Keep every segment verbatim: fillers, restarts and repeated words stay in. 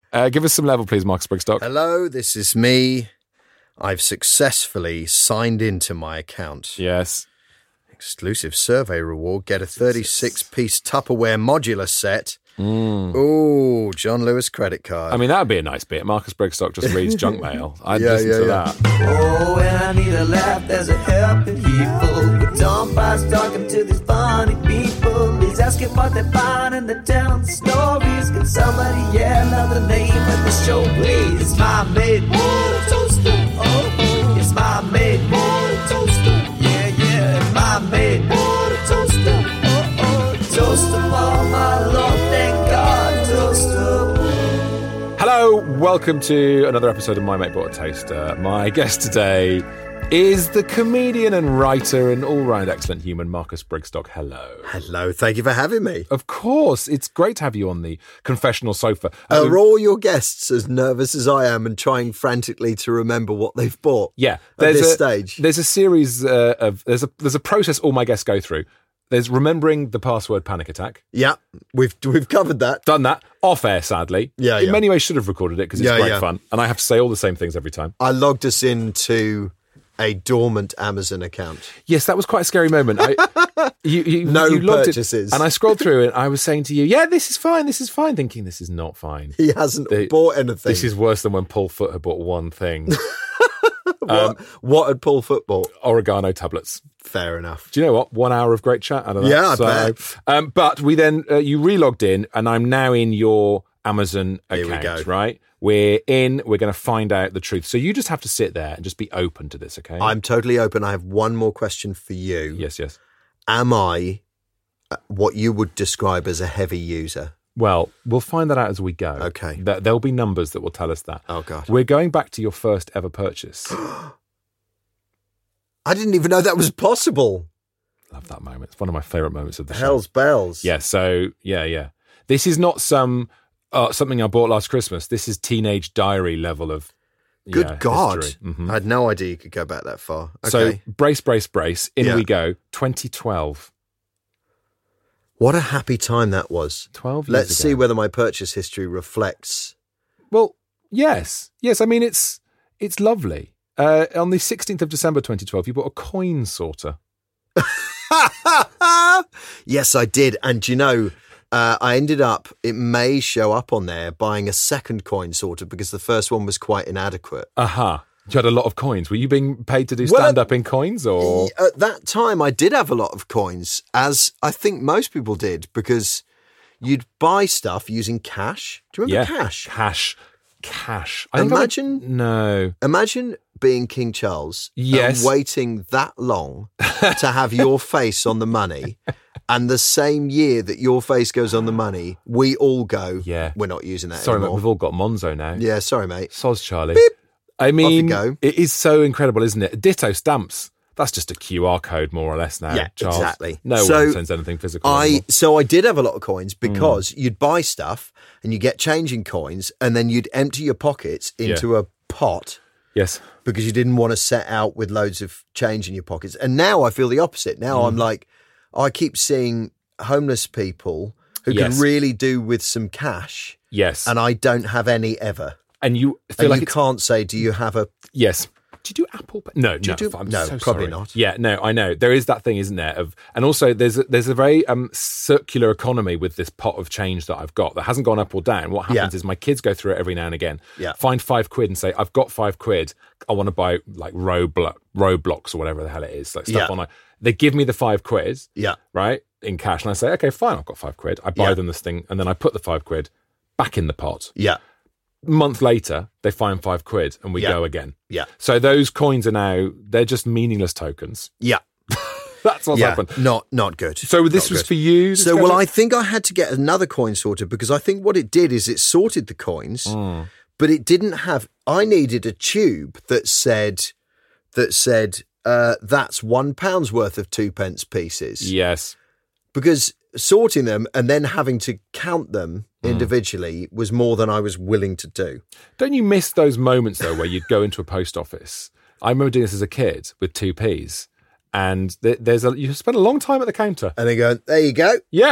Uh, give us some level, please, Marcus Brigstock. Hello, this is me. I've successfully signed into my account. Yes. Exclusive survey reward. Get a thirty-six piece Tupperware modular set. Mm. Ooh, John Lewis credit card. I mean, that would be a nice bit. Marcus Brigstock just reads junk mail. I'd Yeah, listen yeah, to yeah. that. Oh, when I need a laugh, there's a helping people. But Tom Price talking to these funny people. He's asking what they're buying and they're telling stories. Can somebody yell out the name of the show, please? It's my made water toaster. Oh, it's my made water toaster. Yeah, yeah, it's my made water toaster. Oh, oh, toaster for my Lord, thank God, toaster. Hello, welcome to another episode of My Mate Bought a Toaster. My guest today is the comedian and writer and all-round excellent human, Marcus Brigstock. Hello. Hello, thank you for having me. Of course, it's great to have you on the confessional sofa. Are Um, all your guests as nervous as I am and trying frantically to remember what they've bought? yeah, At there's this a, stage. There's a series uh, of there's a there's a process all my guests go through. There's remembering the password panic attack. Yeah, we've we've covered that. Done that off air, sadly. Yeah, In yeah. many ways, should have recorded it because it's Yeah, great yeah. fun, and I have to say all the same things every time. I logged us into a dormant Amazon account. Yes, that was quite a scary moment. I, you, you, No you logged it, purchases. and I scrolled through it. I was saying to you, "Yeah, this is fine. This is fine." Thinking this is not fine. He hasn't The- bought anything. This is worse than when Paul Foot had bought one thing: what, what had Paul Foot bought? oregano tablets. Fair enough. Do you know what? One hour of great chat out of that. Yeah, I so, bet. Um, but we then uh, you relogged in, and I'm now in your Amazon Here we account. go. Right? We're in. We're going to find out the truth. So you just have to sit there and just be open to this. Okay? I'm totally open. I have one more question for you. Yes. Yes. Am I uh, what you would describe as a heavy user? Well, we'll find that out as we go. Okay. Th- There'll be numbers that will tell us that. Oh, God. We're going back to your first ever purchase. I didn't even know that was possible. Love that moment. It's one of my favourite moments of the show. Hell's bells. Yeah, so, yeah, yeah. This is not some uh, something I bought last Christmas. This is teenage diary level of Good yeah, God. history. Mhm. I had no idea you could go back that far. So, Okay. brace, brace, brace. In Yeah. we go. twenty twelve. What a happy time that was. twelve years Let's ago. see whether my purchase history reflects. Well, yes. Yes, I mean, it's it's lovely. Uh, on the sixteenth of December twenty twelve, you bought a coin sorter. Yes, I did. And do you know, uh, I ended up, it may show up on there, buying a second coin sorter because the first one was quite inadequate. Aha. You had a lot of coins. Were you being paid to do Well, stand-up in coins or... At that time, I did have a lot of coins, as I think most people did, because you'd buy stuff using cash. Do you remember Yeah. cash? Cash. Cash. I think I would- Imagine- No. Imagine being King Charles Yes. and waiting that long to have your face on the money, and the same year that your face goes on the money, we all go, Yeah. we're not using that Sorry, mate, anymore. we've all got Monzo now. Yeah, sorry, mate. Soz Charlie. I mean, go. it is so incredible, isn't it? Ditto stamps. That's just a Q R code, more or less now. Yeah, Charles. exactly. No So, one sends anything physical. I anymore. so I did have a lot of coins Hmm. because you'd buy stuff and you get change in coins, and then you'd empty your pockets into a pot Yes. because you didn't want to set out with loads of change in your pockets. And now I feel the opposite. Now Hmm. I'm like, I keep seeing homeless people who Yes. can really do with some cash, Yes. and I don't have any ever. And you feel And like you it's... can't say, do you have a... Yes. Do you do Apple Pay? No, Do no. you do- I'm no, so probably sorry. not. Yeah, no, I know. There is that thing, isn't there? Of, and also, there's a, there's a very um, circular economy with this pot of change that I've got that hasn't gone up or down. What happens Yeah. is my kids go through it every now and again, Yeah. find five quid and say, I've got five quid. I want to buy like Roblox, Roblox or whatever the hell it is. Like stuff Yeah. on. A, they give me the five quid, Yeah. right, in cash. And I say, okay, fine, I've got five quid. I buy Yeah. them this thing and then I put the five quid back in the pot. Yeah. Month later, they find five quid and we Yeah. go again. Yeah. So those coins are now, they're just meaningless tokens. Yeah. That's what's yeah. happened. Not, not good. So this Not was good. for you? this So, well, goes- I think I had to get another coin sorter because I think what it did is it sorted the coins, Mm. but it didn't have. I needed a tube that said that said uh, that's one pound's worth of two pence pieces Yes. because sorting them and then having to count them Mm. individually was more than I was willing to do. Don't you miss those moments, though, where you'd go into a post office? I remember doing this as a kid with two Ps. And th- there's a you spend a long time at the counter. And they go, there you go. Yeah.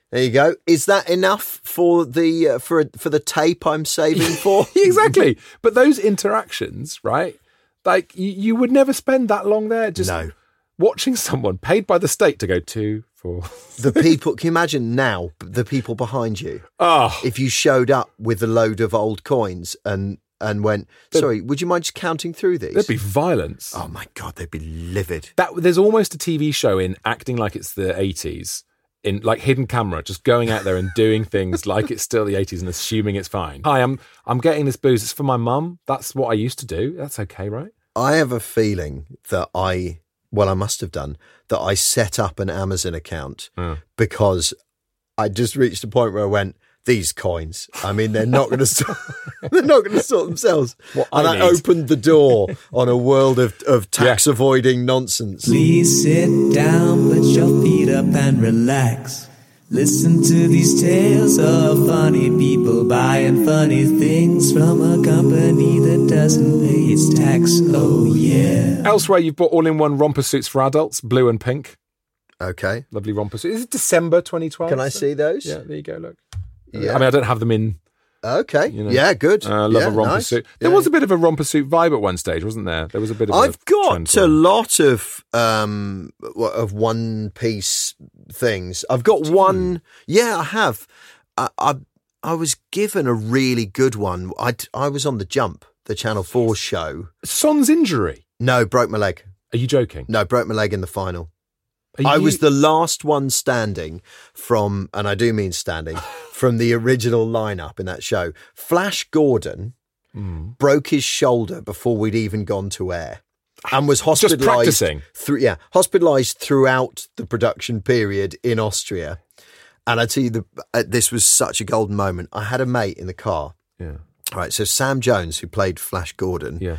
There you go. Is that enough for the uh, for for the tape I'm saving for? Exactly. But those interactions, right? Like you, you would never spend that long there just No. watching someone paid by the state to go two, four. The people, can you imagine now the people behind you? Oh, If you showed up with a load of old coins and and went, sorry, would you mind just counting through these? there'd be violence. Oh my God, they'd be livid. That there's almost a T V show in acting like it's the eighties. In like hidden camera, just going out there and doing things like it's still the eighties and assuming it's fine. Hi, I'm I'm getting this booze. It's for my mum. That's what I used to do. That's okay, right? I have a feeling that I, well, I must have done, that I set up an Amazon account Mm. because I just reached a point where I went, these coins, I mean, they're not going to sort, they're not going to sort themselves. What and I I, need. opened the door on a world of, of tax avoiding nonsense. Please sit down, put your feet up and relax. Listen to these tales of funny people buying funny things from a company that doesn't pay its tax. Oh yeah. Elsewhere, you've bought all-in-one romper suits for adults, blue and pink. Okay. Lovely romper suits. Is it December twenty twelve? Can I see those? Yeah, there you go. Look. Yeah. I mean, I don't have them in. Okay. You know. Yeah, good. I uh, love yeah, a romper nice. suit. There Yeah. was a bit of a romper suit vibe at one stage, wasn't there? There was a bit of. I've a trend got for a them. lot of um of one piece things. I've got one. Yeah, I have. I, I I was given a really good one. I I was on The Jump, the Channel Four show. Son's injury. No, broke my leg. Are you joking? No, broke my leg in the final. Are I you- was the last one standing from, and I do mean standing, from the original lineup in that show. Flash Gordon Mm. broke his shoulder before we'd even gone to air and was Just hospitalised. practicing. Through, yeah, hospitalised throughout the production period in Austria. And I tell you, the, uh, this was such a golden moment. I had a mate in the car. Yeah. All right, so Sam Jones, who played Flash Gordon, Yeah.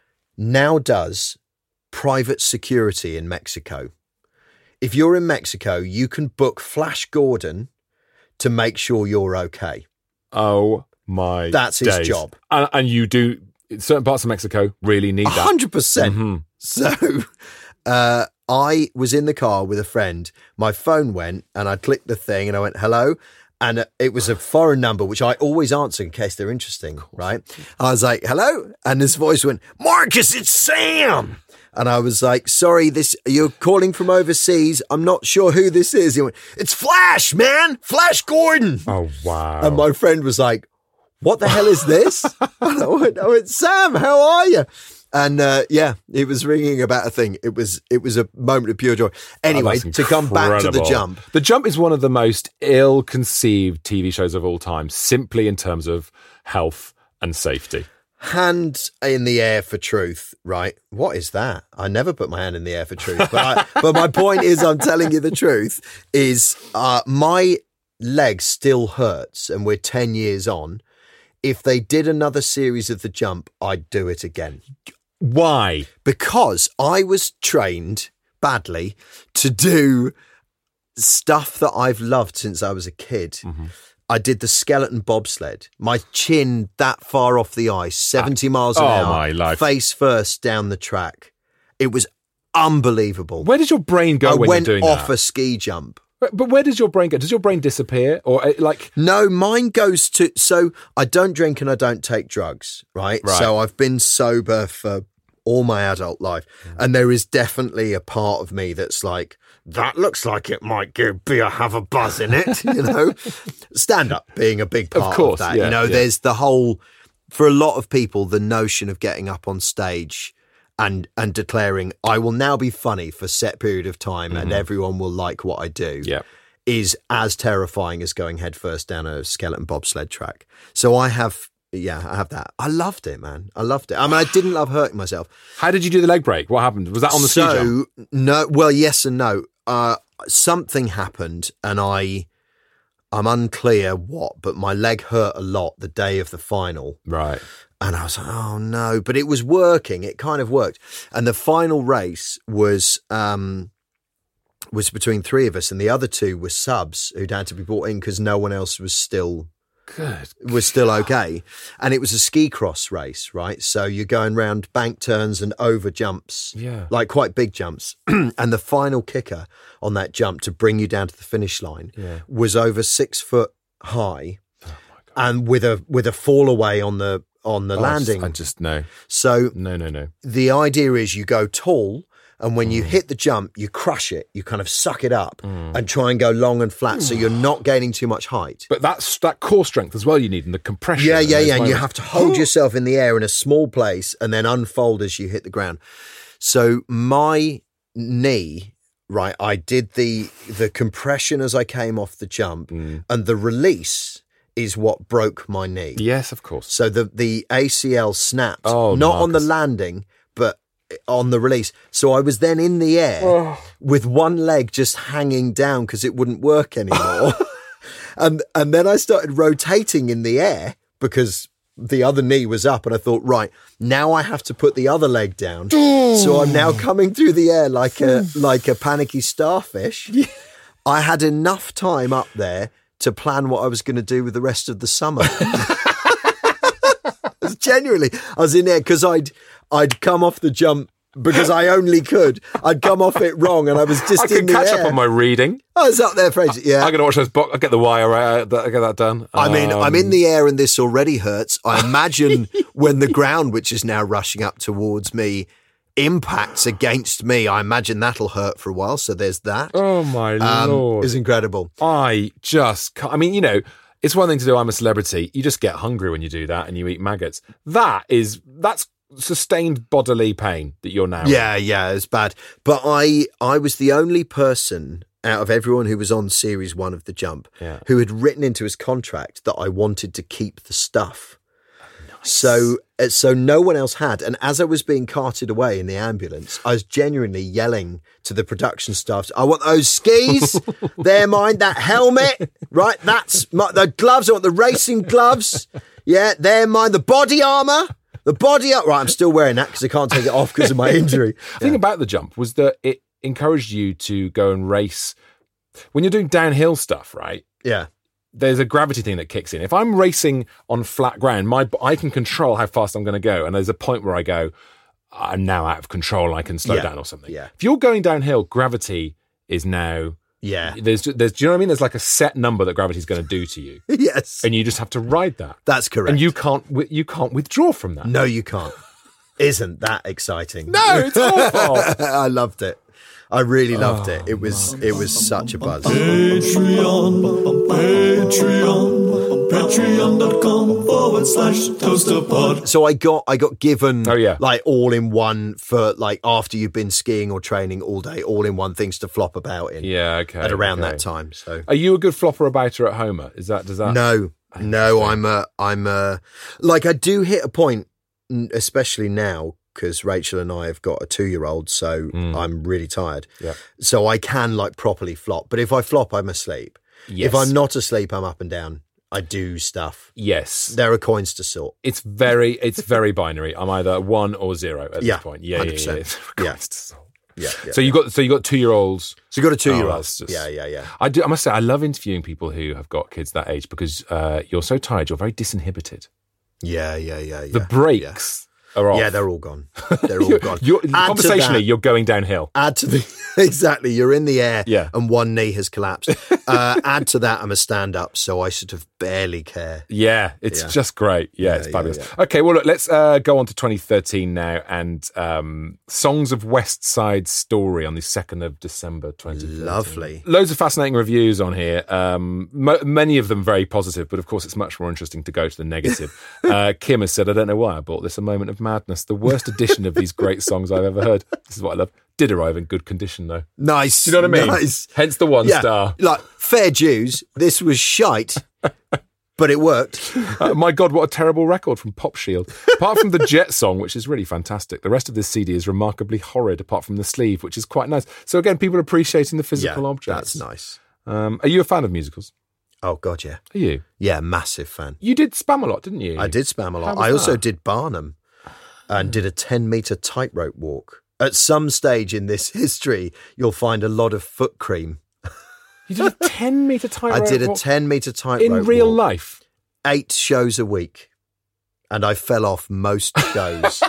now does private security in Mexico. If you're in Mexico, you can book Flash Gordon to make sure you're okay. Oh my. That's his days. job. And, and you do certain parts of Mexico really need A that. hundred percent. Mhm. So uh, I was in the car with a friend. My phone went and I clicked the thing and I went, hello. And uh, it was a foreign number, which I always answer in case they're interesting, right? I was like, hello. And this voice went, Marcus, it's Sam. And I was like, sorry, this you're calling from overseas. I'm not sure who this is. He went, it's Flash, man. Flash Gordon. Oh wow. And my friend was like, what the hell is this? And I went, I went, Sam, how are you? And uh, yeah, it was ringing about a thing. It was it was a moment of pure joy. Anyway, Oh, that's to come back to The incredible. Jump. The Jump is one of the most ill-conceived T V shows of all time, simply in terms of health and safety. Hand in the air for truth, right? What is that? I never put my hand in the air for truth. But, I, but my point is, I'm telling you the truth, is uh, my leg still hurts and we're ten years on. If they did another series of The Jump, I'd do it again. Why? Because I was trained badly to do stuff that I've loved since I was a kid. Mm-hmm. I did the skeleton bobsled, my chin that far off the ice, seventy miles an oh, hour, my life. face first down the track. It was unbelievable. Where does your brain go I when went you're doing off that? a ski jump. But, but where does your brain go? Does your brain disappear? Or uh, like... No, mine goes to, so I don't drink and I don't take drugs, right? Right. So I've been sober for all my adult life. And there is definitely a part of me that's like, that looks like it might give beer have a buzz in it, you know? Stand up being a big part of, course, that. yeah, you know, yeah. there's the whole, for a lot of people, the notion of getting up on stage and and declaring, I will now be funny for set period of time and everyone will like what I do. Yeah. Is as terrifying as going headfirst down a skeleton bobsled track. So I have, yeah, I have that. I loved it, man. I loved it. I mean, I didn't love hurting myself. How did you do the leg break? What happened? Was that on the ski jump? So, no, well, yes and no. Uh, something happened and I, I'm unclear what, but my leg hurt a lot the day of the final. Right. And I was like, oh no, but it was working. It kind of worked. And the final race was, um, was between three of us and the other two were subs who'd had to be brought in because no one else was still Good. was still okay. And it was a ski cross race, right? So you're going round bank turns and over jumps, Yeah. like quite big jumps. And the final kicker on that jump to bring you down to the finish line Yeah. was over six foot high Oh my God. and with a with a fall away on the on the Oh, I just- landing. I just, no. So No, no, no. the idea is you go tall, and when you hit the jump, you crush it. You kind of suck it up and try and go long and flat, so you're not gaining too much height. But that's that core strength as well you need and the compression. Yeah, yeah, those yeah. And you moments. have to hold yourself in the air in a small place and then unfold as you hit the ground. So my knee, right, I did the the compression as I came off the jump, Mm. and the release is what broke my knee. Yes, of course. So the, the A C L snapped, Oh, not on the Marcus. landing, but on the release. So I was then in the air with one leg just hanging down because it wouldn't work anymore. and and then I started rotating in the air because the other knee was up, and I thought, right, now I have to put the other leg down. So I'm now coming through the air like a like a panicky starfish. I had enough time up there to plan what I was going to do with the rest of the summer. Genuinely, I was in there because I'd I'd come off the jump because I only could. I'd come off it wrong, and I was just I in can the catch air. up on my reading. I was up there, Fraser. Yeah. I'm going to watch those box. I'll get the wire out. I'll get that done. I mean, Um, I'm in the air and this already hurts. I imagine when the ground, which is now rushing up towards me, impacts against me, I imagine that'll hurt for a while. So there's that. Oh, my Um, Lord. it's incredible. I just can't. I mean, you know, it's one thing to do I'm a celebrity. You just get hungry when you do that and you eat maggots. That is, that's sustained bodily pain that you're now in. Yeah, yeah, it's bad. But I, I was the only person out of everyone who was on series one of The Jump Yeah. who had written into his contract that I wanted to keep the stuff. So, uh, so no one else had. And as I was being carted away in the ambulance, I was genuinely yelling to the production staff, I want those skis. They're mine. That helmet, right? That's my, the gloves. I want the racing gloves. Yeah, they're mine. The body armor, the body armor. Right, I'm still wearing that because I can't take it off because of my injury. The thing about the jump was that it encouraged you to go and race. When you're doing downhill stuff, right? Yeah. There's a gravity thing that kicks in. If I'm racing on flat ground, my I can control how fast I'm going to go. And there's a point where I go, I'm now out of control. I can slow Yeah. down or something. Yeah. If you're going downhill, gravity is now, Yeah. there's, there's, do you know what I mean? There's like a set number that gravity is going to do to you. Yes. And you just have to ride that. That's correct. And you can't, wi- you can't withdraw from that. No, you can't. Isn't that exciting? No, it's awful. I loved it. I really loved it. It was it was such a buzz. Patreon, Patreon, patreon.com forward slash toasterpod. So I got I got given Oh, yeah. like all in one for like after you've been skiing or training all day, all in one things to flop about in. Yeah, okay. At around okay. that time. So Are you a good flopper abouter at Homer? Is that, does that? no, no, I'm a I'm a like I do hit a point, n- especially now. Because Rachel and I have got a two-year-old, so Mm. I'm really tired. Yeah. So I can like properly flop. But if I flop, I'm asleep. Yes. If I'm not asleep, I'm up and down. I do stuff. Yes. There are coins to sort. It's very, it's very binary. I'm either one or zero at Yeah, this point. Yeah, one yeah, hundred yeah. percent. yeah. Yeah. Christ. Yeah. yeah So you got, so you got two year olds. so you got a Oh, two-year-old. that's just- yeah, yeah, yeah. I do. I must say, I love interviewing people who have got kids that age because uh, you're so tired. You're very disinhibited. Yeah, yeah, yeah, yeah. The breaks are off. Yeah, they're all gone. They're all gone. You're, Add to conversationally, that- you're going downhill. Add to the exactly, you're in the air, Yeah. and one knee has collapsed. Uh, add to that, I'm a stand-up, so I sort of barely care. Yeah, it's Yeah. just great. Yeah, Yeah, it's yeah, fabulous. yeah. Okay, well, look, let's uh, go on to twenty thirteen now and um, Songs of West Side Story on the second of December twenty thirteen. Lovely. Loads of fascinating reviews on here. Um, mo- many of them very positive, but of course, it's much more interesting to go to the negative. uh, Kim has said, I don't know why I bought this, a moment of madness. The worst edition of these great songs I've ever heard. This is what I love. Did arrive in good condition, though. Nice. Do you know what I mean? Nice. Hence the one Yeah, star. like fair dues. This was shite, but it worked. Uh, my God, what a terrible record from Pop Shield. Apart from the Jet song, which is really fantastic, the rest of this C D is remarkably horrid, apart from the sleeve, which is quite nice. So again, people appreciating the physical Yeah, objects. that's nice. Um, are you a fan of musicals? Oh God, yeah, Are you? yeah, massive fan. You did Spam a lot, didn't you? I did Spam a lot. How was I also that? did Barnum and did a ten meter tightrope walk. At some stage in this history, you'll find a lot of foot cream. You did a ten metre tightrope I did a walk ten meter tightrope in real walk. life. eight shows a week, and I fell off most shows.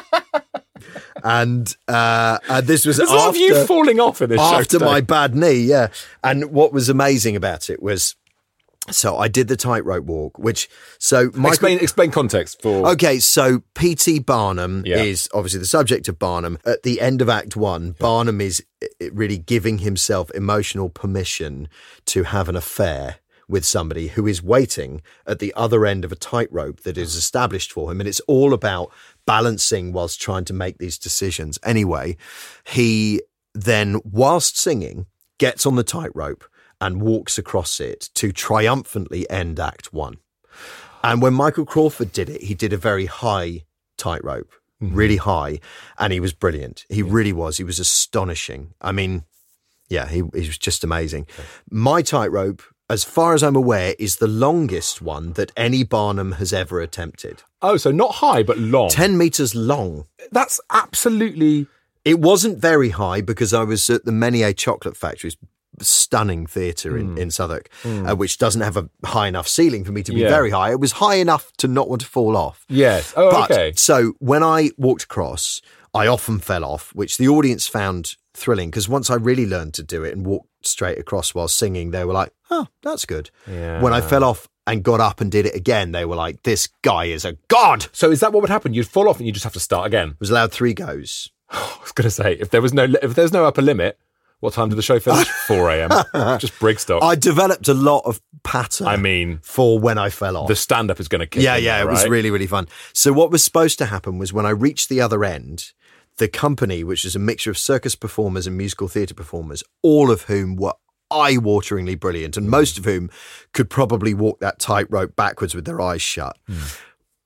And uh, and this was There's after a lot of you falling off in this show after today. my bad knee, yeah. And what was amazing about it was, so I did the tightrope walk, which so Michael, Explain, explain context for. Okay, so P T Barnum Yeah. is obviously the subject of Barnum. At the end of Act One, Barnum is really giving himself emotional permission to have an affair with somebody who is waiting at the other end of a tightrope that is established for him. And it's all about balancing whilst trying to make these decisions. Anyway, he then, whilst singing, gets on the tightrope and walks across it to triumphantly end Act One. And when Michael Crawford did it, he did a very high tightrope, mm-hmm. really high, and he was brilliant. He yeah. really was. He was astonishing. I mean, yeah, he, he was just amazing. Okay. My tightrope, as far as I'm aware, is the longest one that any Barnum has ever attempted. Oh, so not high, but long. ten metres long. That's absolutely... It wasn't very high because I was at the Menier Chocolate Factory's stunning theatre in, mm. in Southwark, mm. uh, which doesn't have a high enough ceiling for me to be yeah. very high. It was high enough to not want to fall off. Yes. Oh, but, okay. So when I walked across, I often fell off, which the audience found thrilling because once I really learned to do it and walked straight across while singing, they were like, oh, that's good. Yeah. When I fell off and got up and did it again, they were like, this guy is a god. So is that what would happen? You'd fall off and you just have to start again? I was allowed three goes. I was going to say, if there was no if there's no upper limit, what time did the show finish? four a.m. Just Brigstock. I developed a lot of patter. I mean, for when I fell off. The stand-up is going to kick Yeah, in yeah, there, it was right? really, really fun. So what was supposed to happen was when I reached the other end, the company, which is a mixture of circus performers and musical theatre performers, all of whom were eye-wateringly brilliant, and most of whom could probably walk that tightrope backwards with their eyes shut, mm.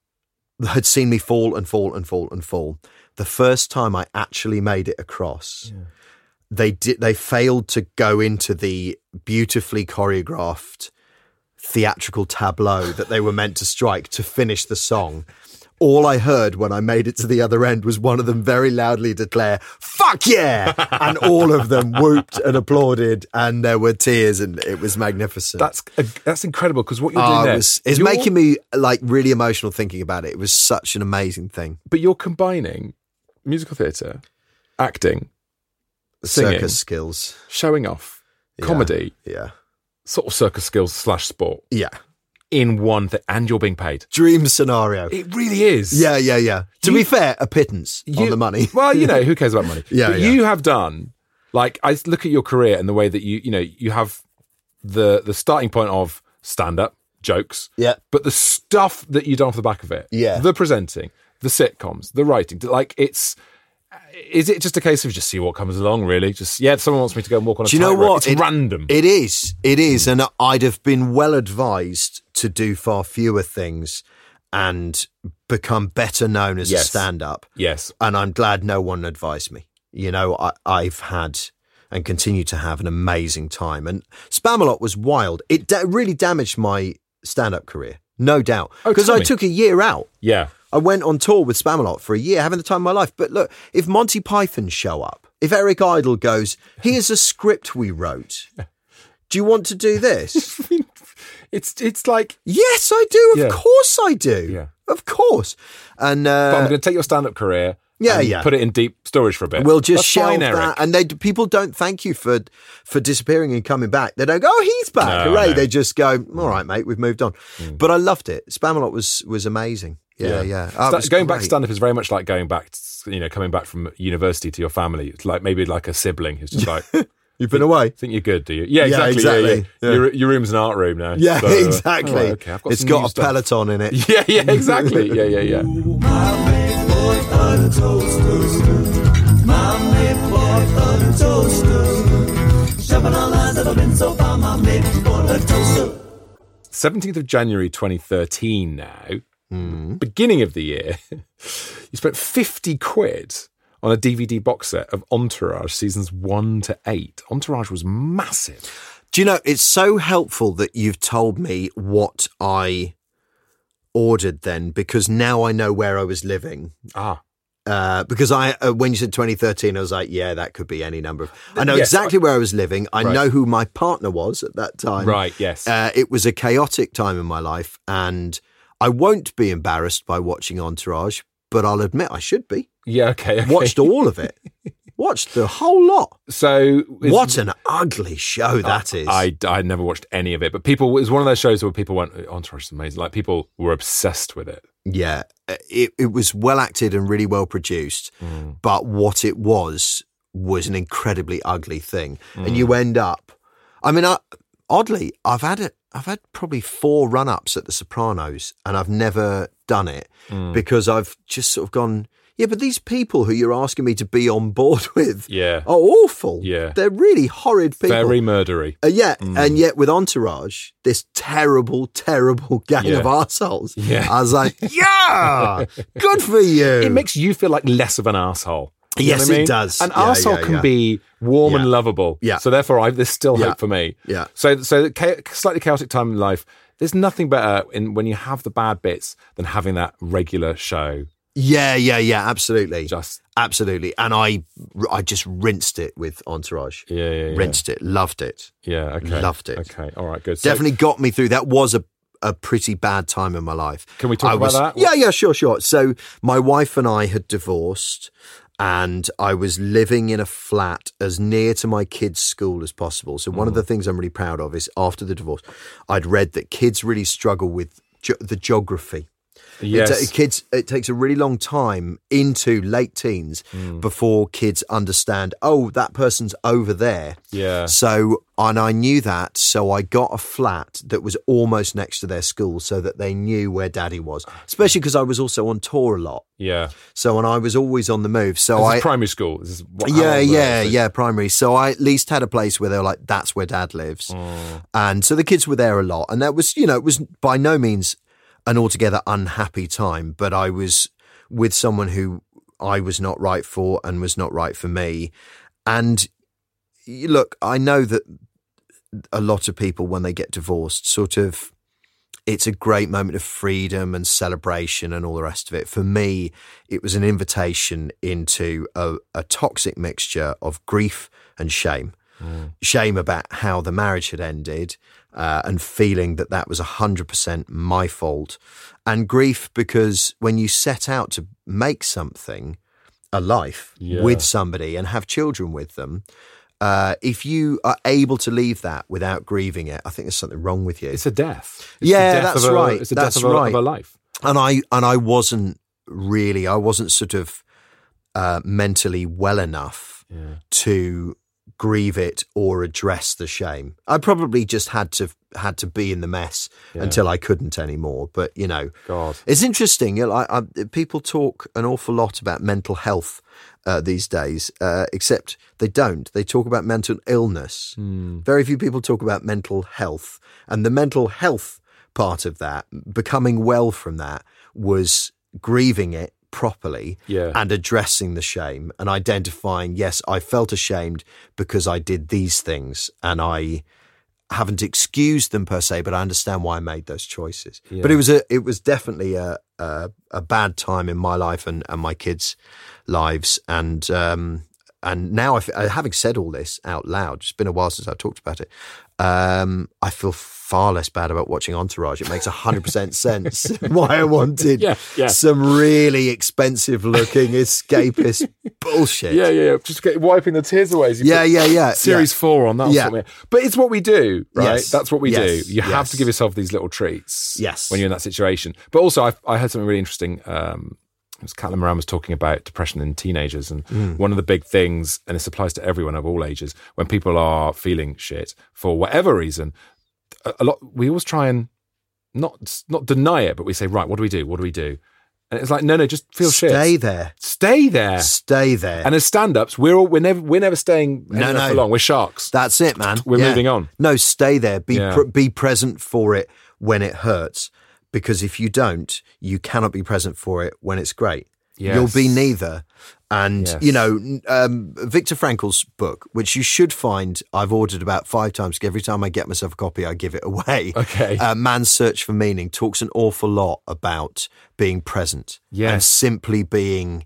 had seen me fall and fall and fall and fall. The first time I actually made it across, yeah. they did. They failed to go into the beautifully choreographed theatrical tableau that they were meant to strike to finish the song. All I heard when I made it to the other end was one of them very loudly declare, "Fuck yeah!" And all of them whooped and applauded, and there were tears, and it was magnificent. That's uh, that's incredible because what you're doing oh, there, it was, it's you're, making me like really emotional thinking about it. It was such an amazing thing. But you're combining musical theatre, acting, singing, circus skills, showing off, yeah. comedy, yeah, sort of circus skills slash sport, yeah. in one thing, and you're being paid. Dream scenario. It really is. Yeah, yeah, yeah. To You- be fair, a pittance You- on the money. Well, you know, who cares about money? Yeah, But yeah. you have done, like, I look at your career and the way that you, you know, you have the the starting point of stand-up, jokes, Yeah. but the stuff that you've done off the back of it, Yeah. the presenting, the sitcoms, the writing, like, it's... Is it just a case of just see what comes along, really? Just, yeah, someone wants me to go and walk on a Do you know tightrope. what? It's It- random. It is. It is. And I'd have been well advised to do far fewer things and become better known as Yes. a stand-up. yes. And I'm glad no one advised me. You know, I, I've had and continue to have an amazing time. And Spamalot was wild. It da- really damaged my stand-up career, no doubt. Oh, Because tell I me. took a year out. Yeah. I went on tour with Spamalot for a year, having the time of my life. But look, if Monty Python show up, if Eric Idle goes, here's a script we wrote. Do you want to do this? It's it's like, Yes, I do. Of Yeah. course I do. Yeah. Of course. And uh, but I'm going to take your stand-up career Yeah, and yeah. put it in deep storage for a bit. we'll just That's shelve fine, Eric. that. And they people don't thank you for for disappearing and coming back. They don't go, oh, he's back. No, Hooray. no. They just go, all right, mate, we've moved on. But I loved it. Spamalot was was amazing. Yeah, yeah. Oh, it Sta- was going back to great. stand-up is very much like going back, to, you know, coming back from university to your family. It's like maybe like a sibling who's just like, You've been away. think you're good, do you? Yeah, Yeah, exactly. Yeah, exactly. yeah. Yeah. Your, your room's an art room now. Yeah, So, uh, exactly. all right, okay, I've got It's some got new a stuff. Peloton in it. Yeah, yeah, exactly. Yeah, yeah, yeah. Mommy bought a toaster. Mommy bought a toaster. Shopping online, never been so far. Mommy bought a toaster. seventeenth of January twenty thirteen now, Hmm. beginning of the year, you spent fifty quid on a D V D box set of Entourage seasons one to eight. Entourage was massive. Do you know, it's so helpful that you've told me what I ordered then, because now I know where I was living. Ah. Uh, because I, uh, when you said twenty thirteen, I was like, yeah, that could be any number of. I know Yes, exactly where I was living. I Right. know who my partner was at that time. Right, yes. Uh, it was a chaotic time in my life, and I won't be embarrassed by watching Entourage, but I'll admit I should be. Yeah, okay. okay. Watched all of it. Watched the whole lot. So is, what an ugly show that I, is. I I never watched any of it, but people it was one of those shows where people went, Entourage is amazing. Like people were obsessed with it. Yeah, it it was well acted and really well produced, mm. but what it was was an incredibly ugly thing, mm. and you end up. I mean, I, oddly, I've had it. I've had probably four run ups at The Sopranos, and I've never done it mm. because I've just sort of gone. Yeah, but these people who you're asking me to be on board with yeah. are awful. Yeah. They're really horrid people. Very murdery. Uh, yeah, mm. and yet with Entourage, this terrible, terrible gang yeah. of arseholes. Yeah. I was like, yeah, good for you. It makes you feel like less of an arsehole. You yes, know what I mean? it does. An yeah, arsehole yeah, can yeah. be warm yeah. and lovable. Yeah. So therefore, I, there's still yeah. hope for me. Yeah. So, so cha- slightly chaotic time in life. There's nothing better in when you have the bad bits than having that regular show. Yeah, yeah, yeah, absolutely. Just absolutely. And I I just rinsed it with Entourage. Yeah, yeah, yeah. Rinsed it. Loved it. Yeah, okay. Loved it. Okay, all right, good. So, Definitely got me through. That was a, a pretty bad time in my life. Can we talk I about was, that? Yeah, yeah, sure, sure. So my wife and I had divorced and I was living in a flat as near to my kids' school as possible. So one mm. of the things I'm really proud of is after the divorce, I'd read that kids really struggle with ge- the geography. Yes. It, kids, it takes a really long time into late teens mm. before kids understand, oh, that person's over there. Yeah. So, and I knew that, so I got a flat that was almost next to their school so that they knew where daddy was, especially because I was also on tour a lot. Yeah. So, and I was always on the move. So this I. is primary school. This is what, yeah, yeah, yeah, primary. So I at least had a place where they were like, that's where dad lives. Mm. And so the kids were there a lot. And that was, you know, it was by no means an altogether unhappy time, but I was with someone who I was not right for and was not right for me. And look, I know that a lot of people, when they get divorced, sort of, it's a great moment of freedom and celebration and all the rest of it. For me, it was an invitation into a, a toxic mixture of grief and shame. Mm. Shame about how the marriage had ended, uh, and feeling that that was one hundred percent my fault, and grief because when you set out to make something, a life yeah. with somebody and have children with them, uh, if you are able to leave that without grieving it, I think there's something wrong with you. It's a death. It's yeah, the death that's of a, right. It's a that's death of a, right. of a life. And I and I wasn't really, I wasn't sort of uh, mentally well enough yeah. to grieve it or address the shame. I probably just had to had to be in the mess yeah. until I couldn't anymore. But you know, God, it's interesting. You know, I, I, people talk an awful lot about mental health uh, these days, uh, except they don't. They talk about mental illness. Mm. Very few people talk about mental health, and the mental health part of that, becoming well from that, was grieving it properly yeah. and addressing the shame and identifying, yes, I felt ashamed because I did these things and I haven't excused them per se, but I understand why I made those choices. Yeah. But it was a, it was definitely a, a, a bad time in my life and, and my kids' lives. And, um, and now, if, having said all this out loud, it's been a while since I've talked about it. Um, I feel far less bad about watching Entourage. It makes one hundred percent sense why I wanted yeah, yeah. some really expensive looking escapist bullshit. Yeah, yeah, yeah. Just get, wiping the tears away. As you Yeah, put yeah, yeah. Series yeah. four on that. Yeah. Yeah. But it's what we do, right? Yes. That's what we Yes. do. You have Yes. to give yourself these little treats Yes. when you're in that situation. But also, I, I heard something really interesting. Um, it was Caitlin Moran was talking about depression in teenagers, and Mm. one of the big things, and this applies to everyone of all ages, when people are feeling shit for whatever reason, a, a lot we always try and not not deny it, but we say, right, what do we do? What do we do? And it's like, no, no, just feel shit. Stay there. Stay there. Stay there. And as stand-ups, we're all, we're never we're never staying No, no, no. for long. We're sharks. That's it, man. We're Yeah. moving on. No, stay there. Be Yeah. pr- be present for it when it hurts, because if you don't, you cannot be present for it when it's great. Yes. You'll be neither. And, Yes. you know, um, Viktor Frankl's book, which you should find, I've ordered about five times. Every time I get myself a copy, I give it away. Okay. Uh, Man's Search for Meaning talks an awful lot about being present Yes. and simply being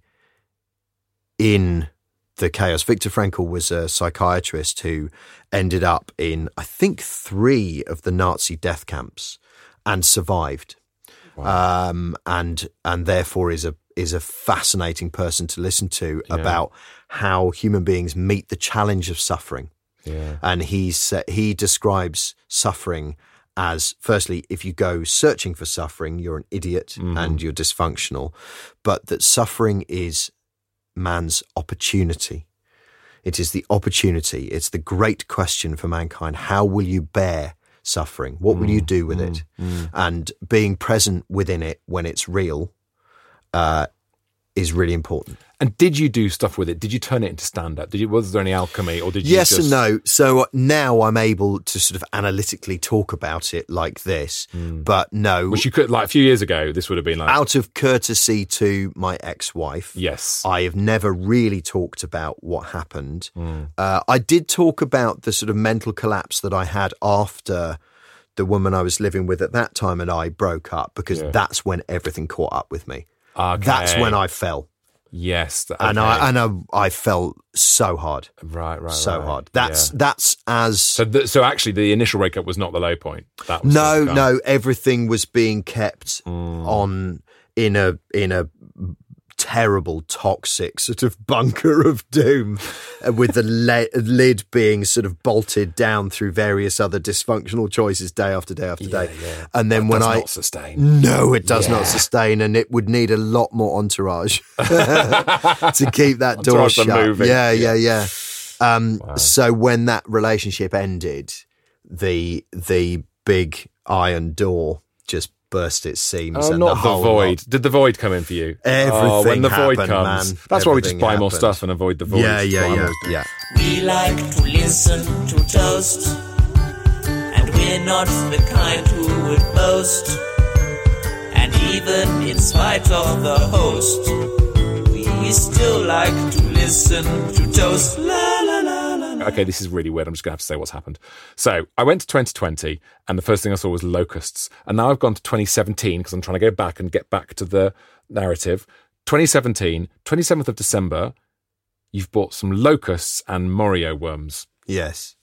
in the chaos. Viktor Frankl was a psychiatrist who ended up in, I think, three of the Nazi death camps and survived. um, and and therefore is a is a fascinating person to listen to Yeah. about how human beings meet the challenge of suffering. Yeah. And he's uh, he describes suffering as, firstly, if you go searching for suffering, you're an idiot Mm-hmm. and you're dysfunctional, but that suffering is man's opportunity. It is the opportunity. It's the great question for mankind. How will you bear suffering? What will you do with it? And being present within it when it's real uh, is really important. And did you do stuff with it? Did you turn it into stand-up? Did you? Was there any alchemy, or did you? Yes just... and no. So now I'm able to sort of analytically talk about it like this, but no. Which you could, like a few years ago, this would have been like. Out of courtesy to my ex-wife, Yes. I have never really talked about what happened. Hmm. Uh, I did talk about the sort of mental collapse that I had after the woman I was living with at that time and I broke up, because Yeah. that's when everything caught up with me. Okay. That's when I fell. Yes. th- And okay. I and I, I fell so hard. Right. Right. so right. hard. That's Yeah. that's as So. Th- so actually, the initial breakup was not the low point. That was no, sort of gone. no. Everything was being kept Mm. on in a in a terrible, toxic sort of bunker of doom, uh, with the le- lid being sort of bolted down through various other dysfunctional choices day after day after Yeah, day. yeah. And then That when does I not sustain. no, it does Yeah. not sustain, and it would need a lot more entourage to keep that door Entourage for shut. moving. Yeah, yeah, yeah. Um, Wow. So when that relationship ended, the the big iron door just burst its seams. Oh, and not the, the, whole void. lot. Did the void come in for you? Everything oh, when the void happened, comes. man. That's why we just Everything buy more happened. stuff and avoid the void. Yeah, yeah, Buy yeah, more- yeah. We like to listen to toast, and we're not the kind who would boast. And even in spite of the host, we still like to listen to toast. La la la la la. Okay, this is really weird. I'm just going to have to say what's happened. So I went to twenty twenty, and the first thing I saw was locusts. And now I've gone to twenty seventeen because I'm trying to go back and get back to the narrative. twenty seventeen, twenty-seventh of December, you've bought some locusts and Morio worms. Yes.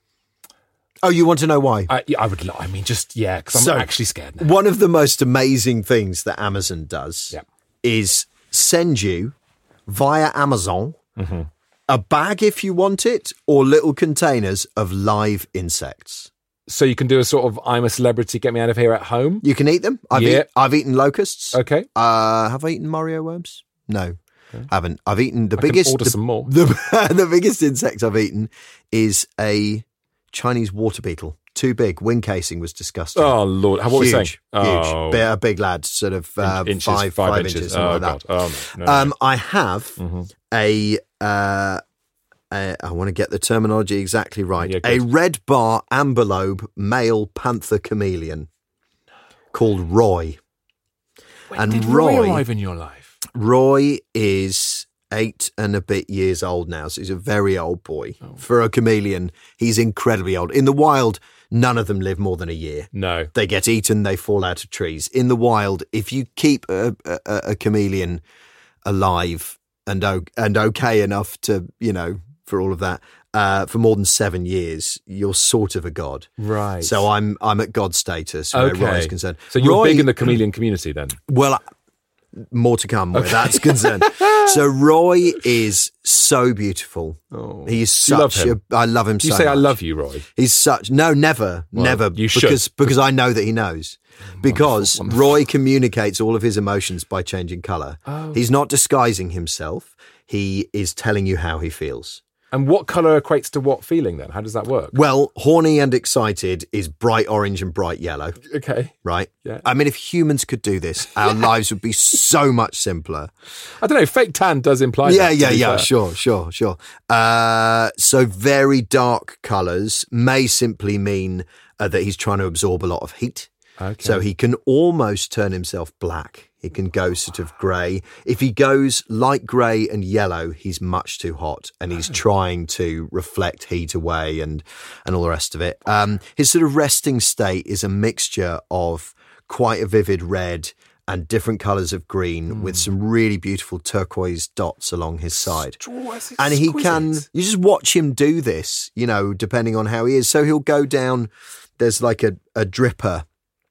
Oh, you want to know why? I, yeah, I would. lo- I mean, just yeah, because I'm So, actually scared now. One of the most amazing things that Amazon does Yeah. is send you via Amazon Mm-hmm. a bag if you want it, or little containers of live insects. So you can do a sort of I'm a celebrity, get me out of here at home. You can eat them. I've, Yeah. eat, I've eaten locusts. Okay, Uh, have I eaten Mario worms? No, haven't. I've eaten the I can biggest. order the, some more. The, the biggest insect I've eaten is a Chinese water beetle. Too big. Wing casing was disgusting. Oh Lord, how what huge, were you saying? huge. Oh, Bi- a big lad, sort of uh, inches, five, five, five inches. inches, something oh like God. that. Oh no. no, Um, no. I have Mhm. a. Uh, a- I want to get the terminology exactly right. Yeah, a good. red bar amber lobe male panther chameleon called Roy. When and did Roy Roy- arrive in your life? Roy is eight and a bit years old now, so he's a very old boy. Oh. For a chameleon, he's incredibly old. In the wild, none of them live more than a year. No. They get eaten, they fall out of trees. In the wild, if you keep a, a, a chameleon alive and o- and okay enough to, you know, for all of that, uh, for more than seven years, you're sort of a god. Right. So I'm I'm at god status where okay. Roy is concerned. So you're Roy- big in the chameleon community then? Well, more to come where that's concerned. So Roy is so beautiful. Oh. He's You love such him? a. I love him You so say much. I love you, Roy. He's such no, never, Well, never. you should. because because I know that he knows. Because wonderful. Roy communicates all of his emotions by changing colour. Oh. He's not disguising himself. He is telling you how he feels. And what colour equates to what feeling then? How does that work? Well, horny and excited is bright orange and bright yellow, Okay. right? Yeah. I mean, if humans could do this, our lives would be so much simpler. I don't know. Fake tan does imply Yeah, that, to yeah, be yeah. fair. Sure, sure, sure. Uh, so very dark colours may simply mean uh, that he's trying to absorb a lot of heat. Okay. So he can almost turn himself black. He can go sort of grey. If he goes light grey and yellow, he's much too hot, and he's trying to reflect heat away and and all the rest of it. Um, his sort of resting state is a mixture of quite a vivid red and different colours of green, with some really beautiful turquoise dots along his side. Oh, that's And he exquisite. can, you just watch him do this, you know, depending on how he is. So he'll go down, there's like a, a dripper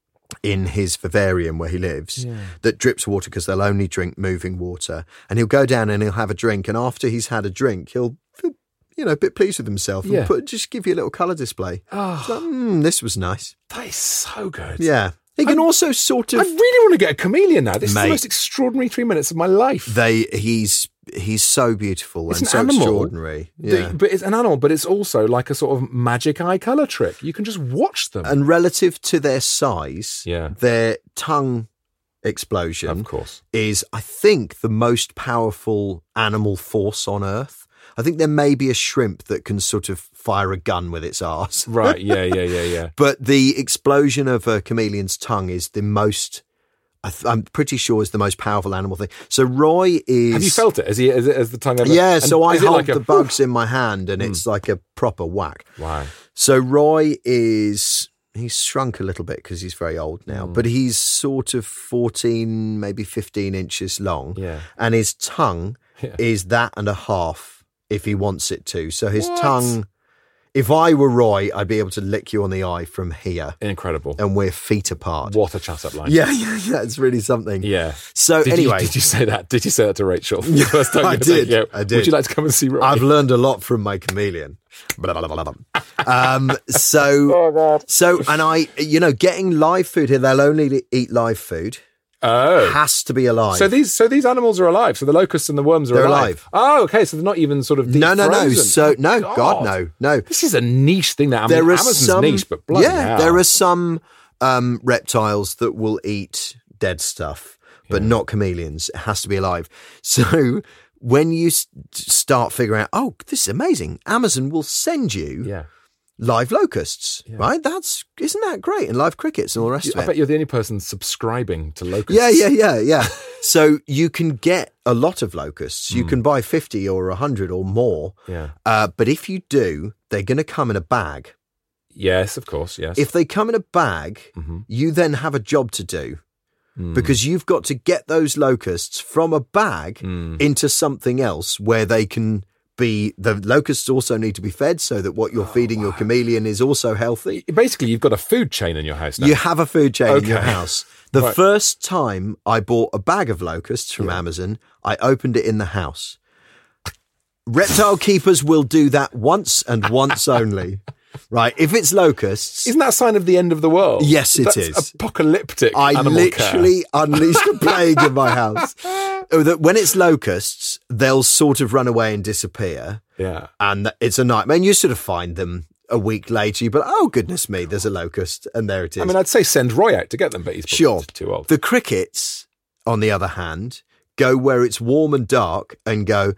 in his vivarium where he lives Yeah. that drips water because they'll only drink moving water. And he'll go down and he'll have a drink. And after he's had a drink, he'll feel, you know, a bit pleased with himself and Yeah. put, just give you a little colour display. Oh, It's like, mm, this was nice. that is so good. Yeah. He can also sort I of... really want to get a chameleon now. This is Mate. the most extraordinary three minutes of my life. They he's he's so beautiful It's and an so animal. extraordinary. The- Yeah. but it's an animal, but it's also like a sort of magic eye colour trick. You can just watch them. And relative to their size, Yeah. their tongue explosion Of course. is, I think, the most powerful animal force on Earth. I think there may be a shrimp that can sort of fire a gun with its arse. Right. Yeah, yeah, yeah, yeah. But the explosion of a chameleon's tongue is the most, I th- I'm pretty sure, is the most powerful animal thing. So Roy is... Have you felt it? Has, he, has, it, has the tongue ever... Yeah, and so I is it hold like a- the bugs in my hand and it's like a proper whack. Wow. So Roy is... He's shrunk a little bit because he's very old now, but he's sort of fourteen, maybe fifteen inches long. Yeah. And his tongue Yeah. is that and a half if he wants it to. So his What? tongue, if I were Roy, I'd be able to lick you on the eye from here Incredible. and we're feet apart. What a chat up line. Yeah, yeah, yeah. It's really something. Yeah. So Did anyway, you, did you say that? Did you say that to Rachel? The first time I you did, take you out? I did. Would you like to come and see Roy? I've learned a lot from my chameleon. Blah, blah, blah, blah, blah. um, so, Oh, God. so, and I, you know, getting live food here, they'll only eat live food. Oh. Has to be alive. So these so these animals are alive. So the locusts and the worms are They're alive. alive. Oh, okay. So they're not even sort of deep no, no, no. frozen. So, no, God. God, no, no. This is a niche thing that I mean, There are Amazon's some, niche, but bloody yeah, hell. there are some um, reptiles that will eat dead stuff, but not chameleons. It has to be alive. So when you s- start figuring out, oh, this is amazing, Amazon will send you Yeah. live locusts, right? That's isn't that great? And live crickets and all the rest of I it. bet you're the only person subscribing to locusts. Yeah, yeah, yeah, yeah. So you can get a lot of locusts. You can buy fifty or one hundred or more. Yeah. Uh, but if you do, they're going to come in a bag. Yes, of course. Yes. If they come in a bag, Mhm. you then have a job to do Mm. because you've got to get those locusts from a bag Mm. into something else where they can be, the locusts also need to be fed so that what you're feeding your chameleon is also healthy. Basically, you've got a food chain in your house now. You have a food chain in your Okay. house. The Right. first time I bought a bag of locusts from Amazon, I opened it in the house. Reptile keepers will do that once and once only. Right? If it's locusts, Isn't that a sign of the end of the world? Yes, it That's is. apocalyptic I animal literally unleashed a plague in my house. Oh, that when it's locusts, they'll sort of run away and disappear. care. Yeah. And it's a nightmare. And you sort of find them a week later. You but oh goodness me, there's a locust, and there it is. I mean, I'd say send Roy out to get them, but he's Sure. too old. The crickets, on the other hand, go where it's warm and dark and go.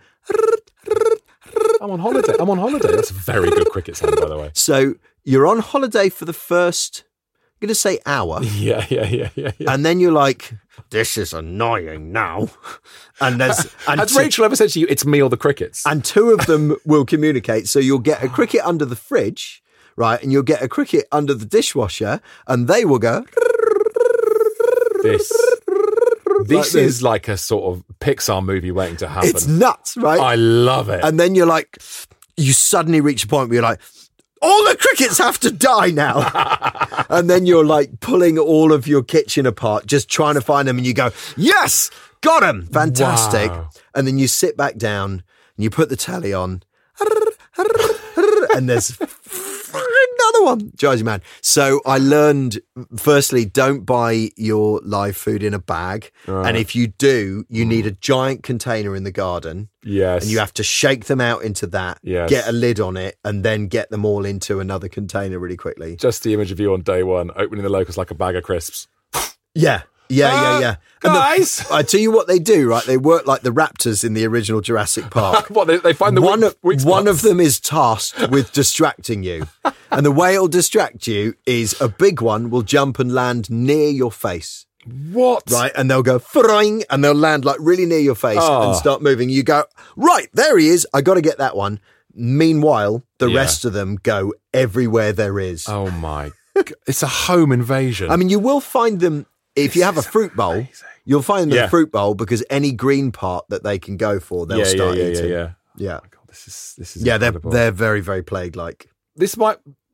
I'm on holiday. I'm on holiday. That's a very good cricket sound, by the way. So you're on holiday for the first, I'm going to say hour, Yeah, yeah, yeah, yeah. yeah. and then you're like, this is annoying now. And there's and Has two- Rachel ever said to you, "It's me or the crickets"? and two of them will communicate. So you'll get a cricket under the fridge, right? And you'll get a cricket under the dishwasher, and they will go. This, this Like this. is like a sort of Pixar movie waiting to happen. It's nuts, right? I love it. And then you're like, you suddenly reach a point where you're like, all the crickets have to die now. And then you're like pulling all of your kitchen apart, just trying to find them. And you go, yes, got them. Fantastic. Wow. And then you sit back down and you put the telly on. And there's another one. Drives you mad. So I learned, firstly, don't buy your live food in a bag. Right. And if you do, you need a giant container in the garden. Yes. And you have to shake them out into that, Yes. get a lid on it, and then get them all into another container really quickly. Just the image of you on day one, opening the locust like a bag of crisps. Yeah. Yeah, Uh, yeah, yeah. And the- guys! I tell you what they do, right? They work like the raptors in the original Jurassic Park. What, they, they find the one weak, of, weak one spots? of them is tasked with distracting you. And the way it'll distract you is a big one will jump and land near your face. What? Right, and they'll go froing, and they'll land like really near your face Oh. and start moving. You go, right, there he is. I got to get that one. Meanwhile, the Yeah. rest of them go everywhere there is. Oh my. g- It's a home invasion. I mean, you will find them if you have a fruit bowl. amazing. You'll find them in Yeah. a fruit bowl because any green part that they can go for, they'll yeah, start yeah, yeah, eating. yeah, yeah. Yeah, God, this is, this is yeah. They're incredible. they're very very plague like. This might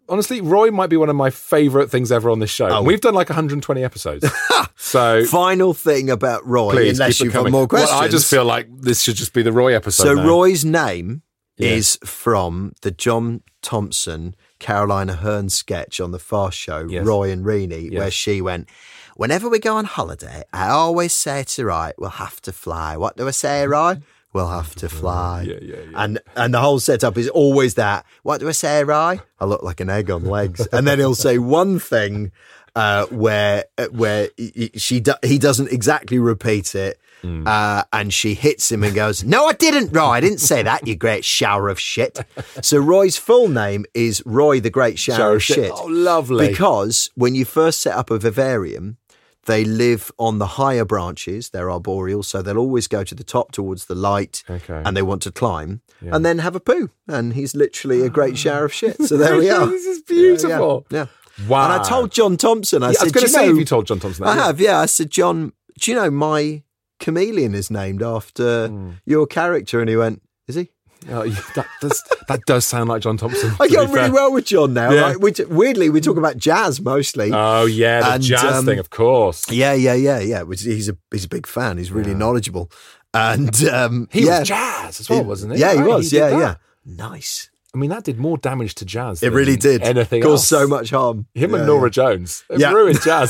honestly, Roy might be one of my favourite things ever on this show. Oh. We've done like one hundred twenty episodes. So Final thing about Roy, please, unless keep it you've got coming. more questions. Well, I just feel like this should just be the Roy episode. So now. Roy's name Yeah. is from the John Thompson, Carolina Hearn sketch on the Fast Show, Yes. Roy and Reenie, Yes. where she went, whenever we go on holiday, I always say to Roy, we'll have to fly. What do I say, Roy? We'll have to fly. Yeah, yeah, yeah. And and the whole setup is always that. What do I say, Roy? I look like an egg on legs. And then he'll say one thing uh, where where he, she do, he doesn't exactly repeat it. Mm. Uh, and she hits him and goes, no, I didn't, Roy. I didn't say that, you great shower of shit. So Roy's full name is Roy the Great Shower, Shower of of shit. Shit. Oh, lovely. Because when you first set up a vivarium, they live on the higher branches. They're arboreal, so they'll always go to the top towards the light, Okay. and they want to climb Yeah. and then have a poo. And he's literally a great shower of shit. So there we are. This is beautiful. Yeah. yeah. Wow. And I told John Thompson, I Yeah, I said, was going "Do to you say know, if you told John Thompson that. I yeah. have, yeah. I said, John, do you know my chameleon is named after Mm. your character? And he went, is he? Oh, yeah, that, does, that does sound like John Thompson. I to get be on really fair. well with John now. Yeah. Right? We t- weirdly, we talk about jazz mostly. Oh, yeah, the And, jazz um, thing, of course. yeah, yeah, yeah, yeah. Which he's a he's a big fan. He's really Yeah. knowledgeable. And um, He yeah. was jazz as well, wasn't he? Yeah, he Right, was. did yeah, that. yeah. Nice. I mean, that did more damage to jazz. It than really did. Anything Caused else. so much harm. Him yeah, and Nora Jones. It Yeah. ruined jazz.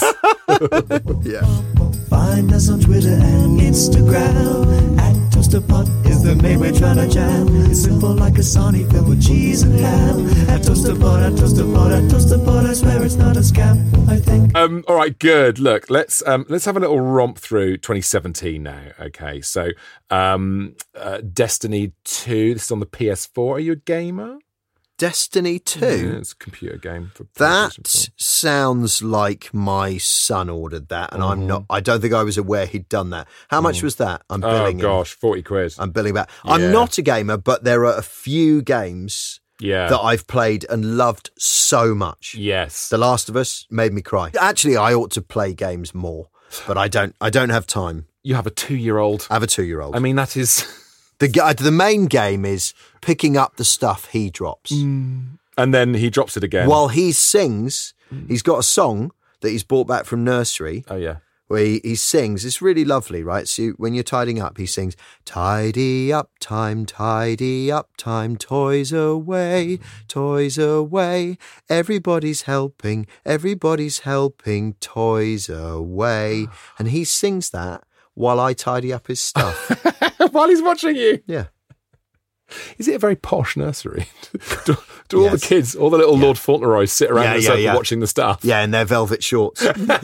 Yeah. Find us on Twitter and Instagram. At ToasterPod is the name we're trying to jam. It's simple like a Sonic filled with cheese and ham. At ToasterPod, at ToasterPod, at ToasterPod, I swear it's not a scam, I think. Um, all right, good. Look, let's um, let's have a little romp through twenty seventeen now. Okay, so um, uh, Destiny two. This is on the P S four. Are you a gamer? Destiny two. Yeah, it's a computer game. For That PlayStation four. sounds like my son ordered that, and I'm not. I don't think I was aware he'd done that. How much was that? I'm Oh billing. him. gosh, forty quid. I'm billing back. Yeah. I'm not a gamer, but there are a few games Yeah. that I've played and loved so much. yes. The Last of Us made me cry. Actually, I ought to play games more, but I don't. I don't have time. You have a two-year-old. I have a two-year-old. I mean, that is. the ga- the main game is picking up the stuff he drops. And then he drops it again. While he sings, he's got a song that he's brought back from nursery oh yeah. where he, he sings. It's really lovely, right? So when you're tidying up, he sings, tidy up time, tidy up time, toys away, toys away. Everybody's helping, everybody's helping, toys away. And he sings that while I tidy up his stuff. While he's watching you. Yeah. Is it a very posh nursery? do do all Yes. the kids, all the little Lord Fauntleroys sit around Yeah, in a yeah, circle yeah. watching the stuff? Yeah, in their velvet shorts.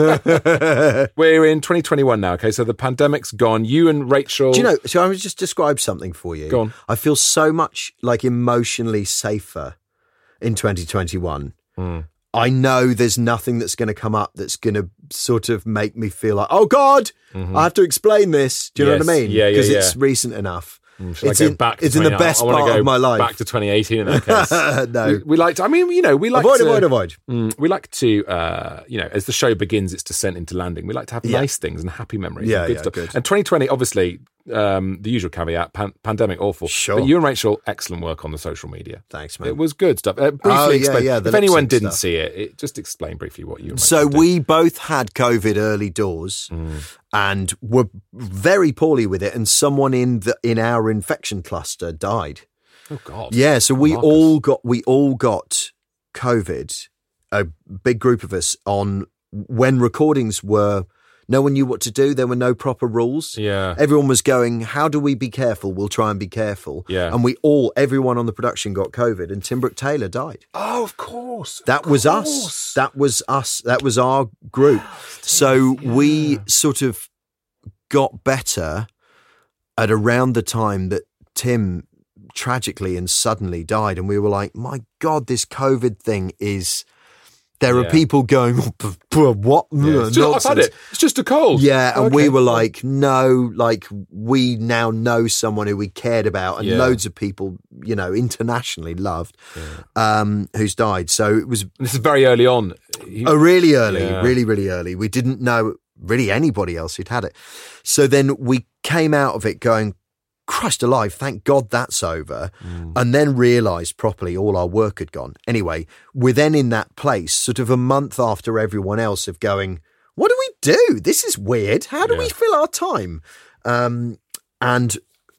We're in twenty twenty-one now, okay? So the pandemic's gone. You and Rachel... Do you know, so I would just describe something for you. Go on. I feel so much like emotionally safer in twenty twenty-one. Mm. I know there's nothing that's going to come up that's going to sort of make me feel like, oh God, I have to explain this. Do you know what I Yes. mean? Yeah, yeah, Because yeah. it's recent enough. Should It's I go in, back to it's in the twenty best I wanna part go of my life. Back to twenty eighteen in that case. No. We, we like to, I mean, you know, we like avoid, to... avoid, avoid. Mm, we like to, uh, you know, as the show begins its descent into landing, we like to have Yeah. nice things and happy memories. Yeah, and good yeah, stuff. good. And twenty twenty, obviously, um, the usual caveat, pan- pandemic, awful. Sure. But you and Rachel, excellent work on the social media. Thanks, man. It was good stuff. Uh, briefly Oh, yeah, explain. yeah, the if anyone lip sync didn't stuff. see it, it, just explain briefly what you and So Rachel did. we both had COVID early doors and were very poorly with it. And someone in the in our infection cluster died. Oh, God. Yeah, so we Marcus. all got we all got COVID, a big group of us, on when recordings were. No one knew what to do. There were no proper rules. Yeah. Everyone was going, how do we be careful? We'll try and be careful. Yeah. And we all, everyone on the production got COVID, and Tim Brooke Taylor died. Oh, of course. That Of was us. course. That was us. That was our group. So we sort of got better at around the time that Tim tragically and suddenly died. And we were like, my God, this COVID thing is, there are Yeah. people going, what? Yeah. It's just- I've Nonsense. had it. It's just a cold. Yeah, and Okay. we were like, no, like we now know someone who we cared about, and Yeah. loads of people, you know, internationally loved, um, who's died. So it was This is very early on. He- oh, really early, Yeah. really, really early. We didn't know really anybody else who'd had it. So then we came out of it going, Christ alive, thank God that's over. Mm. And then realised properly all our work had gone. Anyway, we're then in that place sort of a month after everyone else of going, what do we do? This is weird. How do yeah. we fill our time? Um, and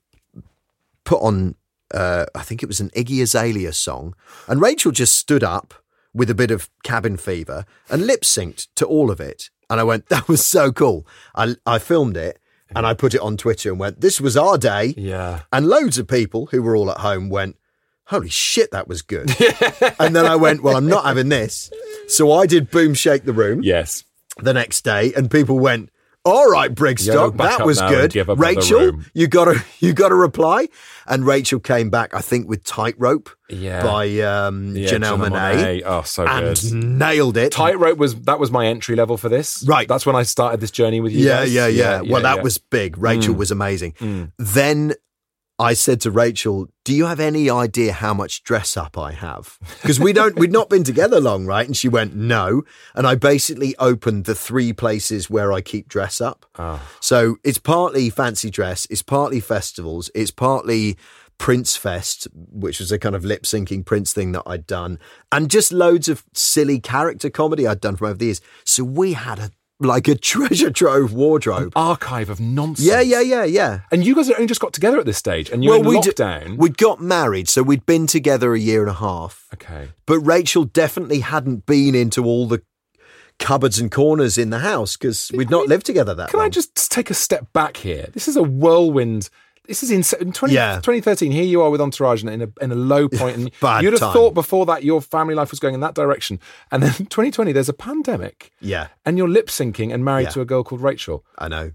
put on, uh, I think it was an Iggy Azalea song. And Rachel just stood up with a bit of cabin fever and lip synced to all of it. And I went, that was so cool. I, I filmed it. And I put it on Twitter and went, this was our day. Yeah. And loads of people who were all at home went, holy shit, that was good. And then I went, well, I'm not having this. So I did Boom Shake the Room. Yes. The next day. And people went, all right, Brigstock, that was good. Rachel, you got a you got a reply. And Rachel came back, I think, with Tightrope yeah. by um, yeah, Janelle Monáe. Oh, so and good. And nailed it. Tightrope was, that was my entry level for this. Right. That's when I started this journey with you yeah, guys. Yeah, yeah, yeah. Well, that yeah. was big. Rachel mm. was amazing. Mm. Then I said to Rachel, do you have any idea how much dress up I have? Because we don't, we'd not been together long, right? And she went, no. And I basically opened the three places where I keep dress up. Oh. So it's partly fancy dress, it's partly festivals, it's partly Prince Fest, which was a kind of lip syncing Prince thing that I'd done, and just loads of silly character comedy I'd done from over the years. So we had a like a treasure trove wardrobe. An archive of nonsense. Yeah, yeah, yeah, yeah. And you guys only just got together at this stage, and you're well, in we'd, lockdown. We'd got married, so we'd been together a year and a half. Okay. But Rachel definitely hadn't been into all the cupboards and corners in the house because we'd not lived together that Can long. I just take a step back here? This is a whirlwind. This is insane. In twenty, yeah. twenty thirteen, here you are with Entourage in a, in a low point. And Bad you'd have time. thought before that your family life was going in that direction. And then twenty twenty, there's a pandemic. Yeah. And you're lip syncing and married Yeah. to a girl called Rachel. I know.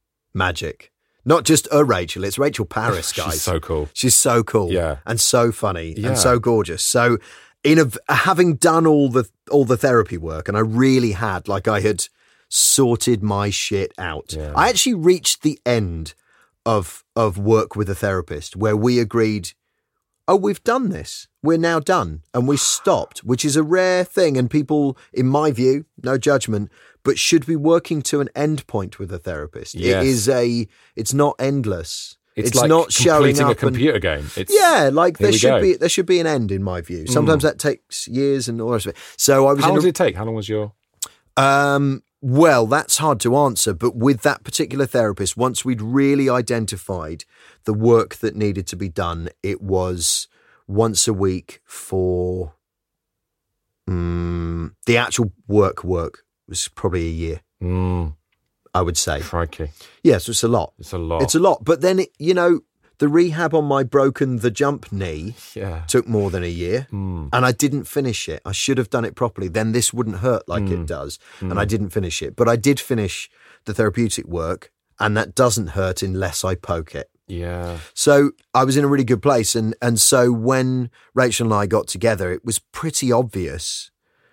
Magic. Not just a Rachel, it's Rachel Paris, guys. She's so cool. She's so cool. Yeah. And so funny Yeah. and so gorgeous. So in a, having done all the all the therapy work, and I really had, like I had sorted my shit out. Yeah. I actually reached the end of of work with a therapist where we agreed, oh, we've done this. We're now done. And we stopped, which is a rare thing. And people, in my view, no judgment, but should be working to an end point with a therapist. Yes. It is a, it's not endless. It's, It's like not showing completing up a computer game. It's, Yeah, like Here there we should go. be there should be an end in my view. Sometimes that takes years and all the rest of it. So I was How in long a, did it take? How long was your... um well, that's hard to answer, but with that particular therapist, once we'd really identified the work that needed to be done, it was once a week for um, the actual work work was probably a year, Mm, I would say. crikey. Yeah, so it's a lot. It's a lot. It's a lot. But then, it, you know, the rehab on my broken the jump knee Yeah. took more than a year. Mm. And I didn't finish it. I should have done it properly. Then this wouldn't hurt like Mm. it does. And I didn't finish it. But I did finish the therapeutic work, and that doesn't hurt unless I poke it. Yeah. So I was in a really good place. And, and so when Rachel and I got together, it was pretty obvious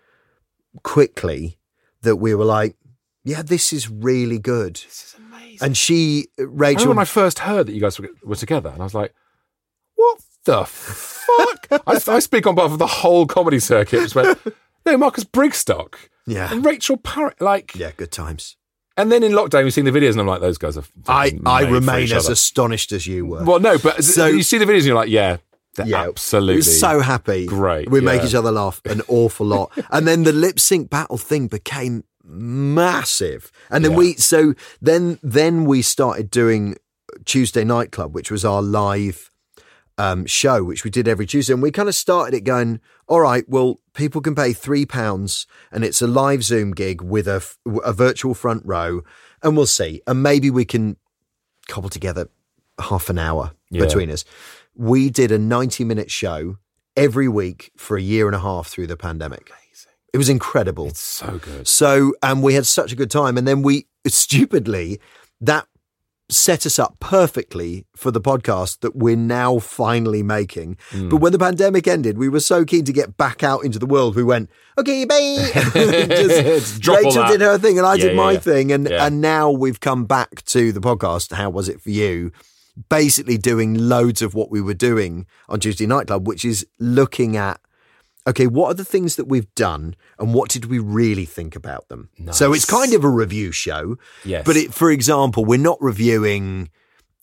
quickly that we were like, yeah, this is really good. This is amazing. And she, I remember Rachel, when I first heard that you guys were, were together, and I was like, what the fuck? I, I speak on behalf of the whole comedy circuit. Just went, no, Marcus Brigstock. yeah, And Rachel Parrott, like... yeah, good times. And then in lockdown, we've seen the videos, and I'm like, those guys are... I, fucking I made for remain each as other. astonished as you were. Well, no, but So- you see the videos, and you're like, yeah, they're Yeah, absolutely... We're so happy. great, We make yeah. each other laugh an awful lot. And then the lip sync battle thing became massive. And then Yeah. we, so then, then we started doing Tuesday Night Club, which was our live um, show, which we did every Tuesday. And we kind of started it going, all right, well, people can pay three pounds and it's a live Zoom gig with a, f- a virtual front row. And we'll see. And maybe we can cobble together half an hour Yeah. between us. We did a ninety minute show every week for a year and a half through the pandemic. It was incredible. It's so good. So, and we had such a good time. And then we, stupidly, that set us up perfectly for the podcast that we're now finally making. Hmm. But when the pandemic ended, we were so keen to get back out into the world. We went, okay, bye. Just, Drop all Rachel that. did her thing and I Yeah, did yeah, my yeah. thing. And, Yeah. and now we've come back to the podcast. How was it for you? Basically doing loads of what we were doing on Tuesday Night Club, which is looking at, okay, what are the things that we've done and what did we really think about them? Nice. So it's kind of a review show. Yes. But it, for example, we're not reviewing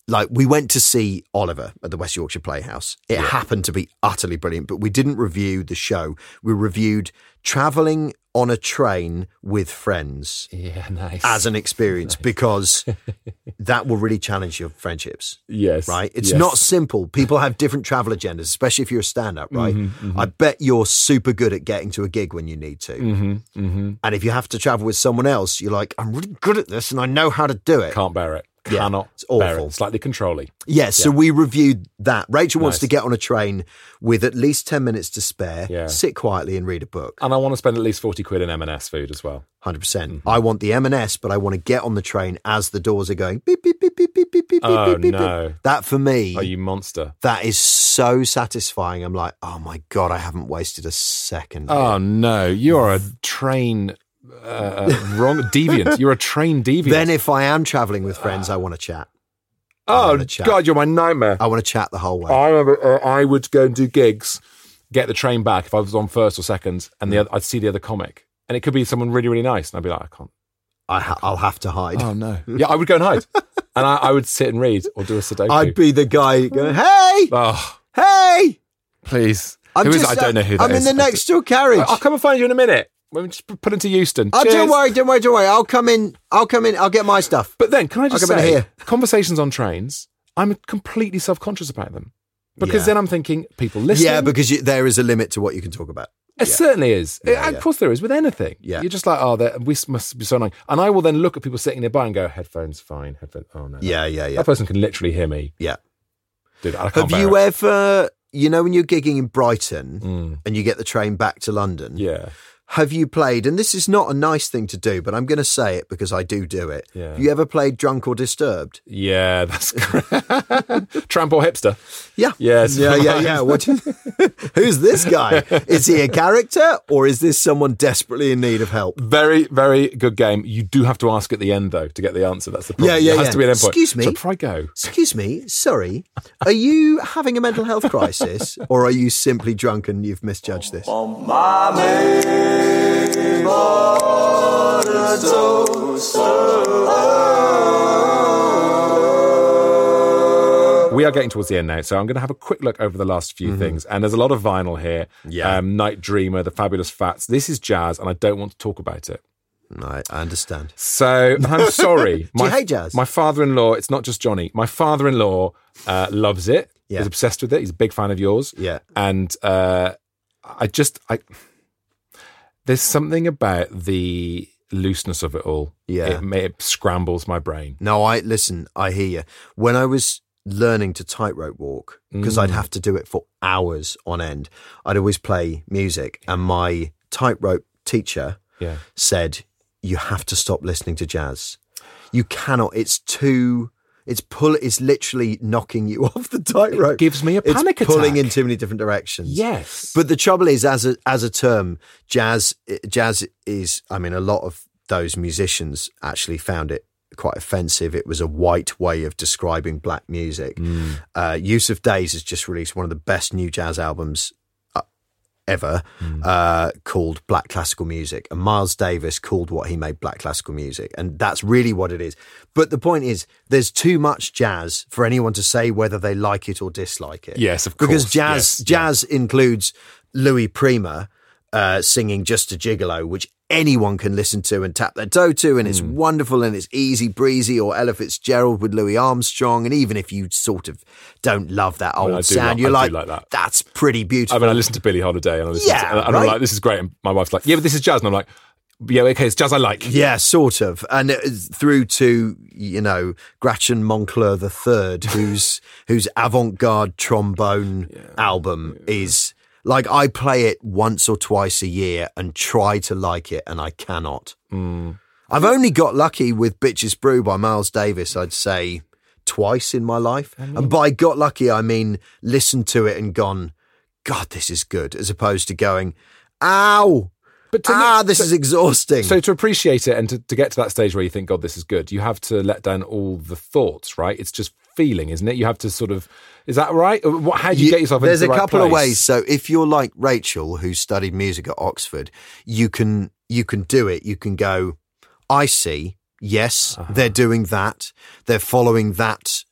like we went to see Oliver at the West Yorkshire Playhouse. It Yeah. happened to be utterly brilliant, but we didn't review the show. We reviewed traveling on a train with friends Yeah, nice. as an experience because that will really challenge your friendships. yes. Right? It's yes. not simple. People have different travel agendas, especially if you're a stand-up, right? Mhm, mhm. I bet you're super good at getting to a gig when you need to. Mm-hmm, mm-hmm. And if you have to travel with someone else, you're like, I'm really good at this and I know how to do it. Can't bear it. Yeah, Cannot it's bear awful. it. Slightly controlling. Yeah, so Yeah. we reviewed that. Rachel wants Nice. to get on a train with at least ten minutes to spare, Yeah. sit quietly and read a book. And I want to spend at least forty quid in M and S food as well. one hundred percent. Mm-hmm. I want the M and S, but I want to get on the train as the doors are going beep, beep, beep, beep, beep, beep, beep, Oh, beep, beep, beep. no. That for me, Oh, you monster. that is so satisfying. I'm like, oh my God, I haven't wasted a second. here. Oh, no. You are a train uh, wrong deviant. You're a train deviant. Then if I am traveling with friends, I want to chat. oh, wanna chat. God, you're my nightmare. I want to chat the whole way. I remember uh, I would go and do gigs, get the train back if I was on first or second, and the other, I'd see the other comic. And it could be someone really, really nice. And I'd be like, I can't. I ha- I'll have to hide. Oh, no. Yeah, I would go and hide. And I, I would sit and read or do a Sudoku. I'd be the guy going, hey, Oh, hey. please. I'm Who is just, it? I don't know who that I'm is. in the I next door carriage. I'll come and find you in a minute. We'll just put into Euston. Oh, Cheers. don't worry, don't worry, don't worry. I'll come in. I'll come in. I'll get my stuff. But then, can I just I'll come in say, here. conversations on trains, I'm completely self-conscious about them. Because Yeah. then I'm thinking, people listening. Yeah, because you, there is a limit to what you can talk about. It Yeah. certainly is. Yeah, Of yeah. course there is with anything. Yeah. You're just like, oh, that- we must be so annoying. And I will then look at people sitting nearby and go, headphones, fine. Headphones, oh, no. Yeah, yeah, yeah. That person can literally hear me. Yeah. Dude, I can't Have bear you it. ever, you know, when you're gigging in Brighton Mm, and you get the train back to London, yeah. have you played, and this is not a nice thing to do, but I'm going to say it because I do do it. Yeah. Have you ever played Drunk or Disturbed? Yeah, that's great. Tramp or hipster. Yeah. Yes. Yeah, yeah, yeah. What, who's this guy? Is he a character or is this someone desperately in need of help? Very, very good game. You do have to ask at the end, though, to get the answer. That's the problem. Yeah, yeah, There has yeah. to be an endpoint. Excuse me? So before I go, Excuse me, sorry, are you having a mental health crisis or are you simply drunk and you've misjudged this? we are getting towards the end now, so I'm going to have a quick look over the last few things. And there's a lot of vinyl here. Yeah. Um, Night Dreamer, The Fabulous Fats. This is jazz, and I don't want to talk about it. I, I understand. So I'm sorry. Do you hate jazz? My father-in-law, it's not just Johnny. My father-in-law uh, loves it. Yeah. He's obsessed with it. He's a big fan of yours. Yeah. And uh, I just, I there's something about the looseness of it all. Yeah. It, may- it scrambles my brain. No, I listen, I hear you. When I was learning to tightrope walk, because I'd have to do it for hours on end, I'd always play music. And my tightrope teacher Yeah. said, you have to stop listening to jazz. You cannot, it's too, it's pull, it's literally knocking you off the tightrope. It gives me a panic it's pulling attack. in too many different directions. Yes. But the trouble is, as a as a term, jazz jazz is. I mean, a lot of those musicians actually found it quite offensive. It was a white way of describing black music. Mm. Uh, Yusuf Days has just released one of the best new jazz albums uh, ever, Mm. uh, called Black Classical Music. And Miles Davis called what he made Black Classical Music, and that's really what it is. But the point is, there's too much jazz for anyone to say whether they like it or dislike it. Yes, of course. Because jazz Yes, jazz includes Louis Prima uh, singing Just a Gigolo, which anyone can listen to and tap their toe to, and it's Hmm. wonderful and it's easy breezy, or Ella Fitzgerald with Louis Armstrong. And even if you sort of don't love that old I do sound, like- you're I like, do like that. that's pretty I beautiful. mean, I listened to Billie Holiday and I listened Yeah, to, and I'm right. like, this is great. And my wife's like, yeah, but this is jazz. And I'm like, yeah, okay, it's jazz I like. Yeah, sort of. And it is through to, you know, Gretchen Moncler the Third, whose whose avant-garde trombone album is like, I play it once or twice a year and try to like it, and I cannot. Mm. I've only got lucky with Bitches Brew by Miles Davis, I'd say twice in my life. And by got lucky, I mean listened to it and gone, God, this is good, as opposed to going, ow, But to ah, me- this so- is exhausting. So to appreciate it and to, to get to that stage where you think, God, this is good, you have to let down all the thoughts, right? It's just feeling, isn't it? You have to sort of, is that right? Or what, how do you, You- get yourself into There's the a right couple of place? ways. So if you're like Rachel, who studied music at Oxford, you can you can do it. You can go, I see. Yes, Uh-huh. they're doing that. They're following that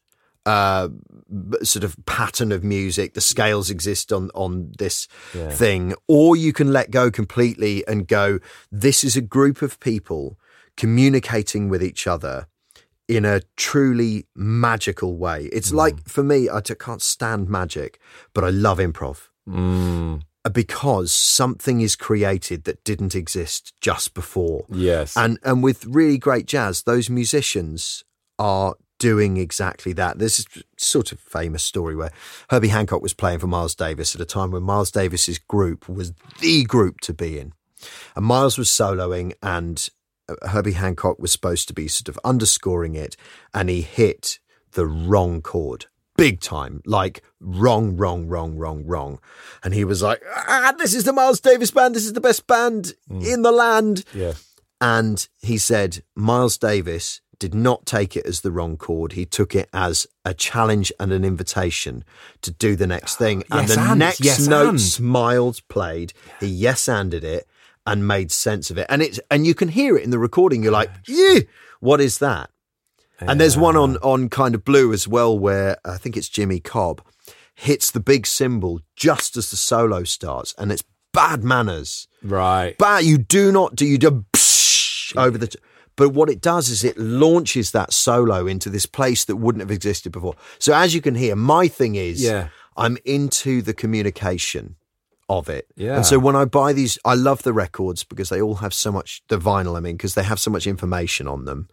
uh, b- sort of pattern of music. The scales exist on, on this Yeah. thing. Or you can let go completely and go, this is a group of people communicating with each other in a truly magical way. It's Mm. like, for me, I t- can't stand magic, but I love improv. Mm. Because something is created that didn't exist just before. Yes. And and with really great jazz, those musicians are doing exactly that. There's this sort of famous story where Herbie Hancock was playing for Miles Davis at a time when Miles Davis's group was the group to be in. And Miles was soloing, and Herbie Hancock was supposed to be sort of underscoring it, and he hit the wrong chord. Big time, like wrong, wrong, wrong, wrong, wrong. And he was like, ah, this is the Miles Davis band. This is the best band Mm. in the land. Yeah. And he said Miles Davis did not take it as the wrong chord. He took it as a challenge and an invitation to do the next thing. And Yes, the and. next Yes, notes and. Miles played. He yes-anded it and made sense of it. And it's and you can hear it in the recording. You're like, yeah, what is that? And there's one on, on Kind of Blue as well, where I think it's Jimmy Cobb hits the big cymbal just as the solo starts, and it's bad manners. Right. Bad. You do not do you do psh, over the. T- but what it does is it launches that solo into this place that wouldn't have existed before. So as you can hear, my thing is, Yeah. I'm into the communication of it. Yeah. And so when I buy these, I love the records because they all have so much, the vinyl, I mean, because they have so much information on them.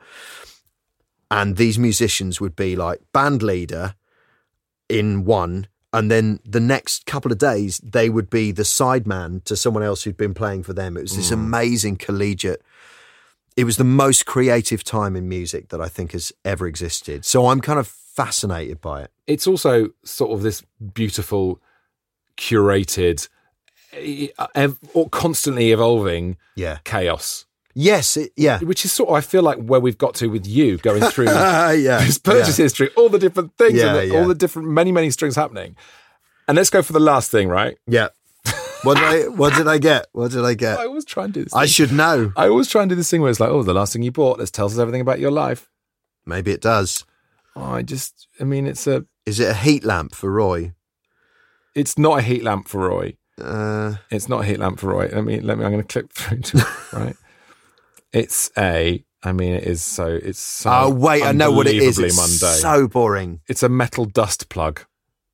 And these musicians would be like band leader in one, and then the next couple of days, they would be the sideman to someone else who'd been playing for them. It was this Mm. amazing collegiate. It was the most creative time in music that I think has ever existed. So I'm kind of fascinated by it. It's also sort of this beautiful, curated, ev- or constantly evolving Yeah. chaos, Yes. It, yeah. which is sort of, I feel like, where we've got to with you going through yeah. this purchase history, all the different things, Yeah, and the, yeah. all the different, many, many strings happening. And let's go for the last thing, right? Yeah. What did I? What did I get? What did I get? I always try and do this. I thing. should know. I always try and do this thing where it's like, oh, the last thing you bought, let's tell us everything about your life. Maybe it does. Oh, I just, I mean, it's a, Is it a heat lamp for Roy? it's not a heat lamp for Roy. Uh, It's not a heat lamp for Roy. Let me, let me, I'm going to click through to it, right? It's a, I mean, it is so, it's so oh wait, I know what it is. unbelievably It's mundane. so boring. It's a metal dust plug.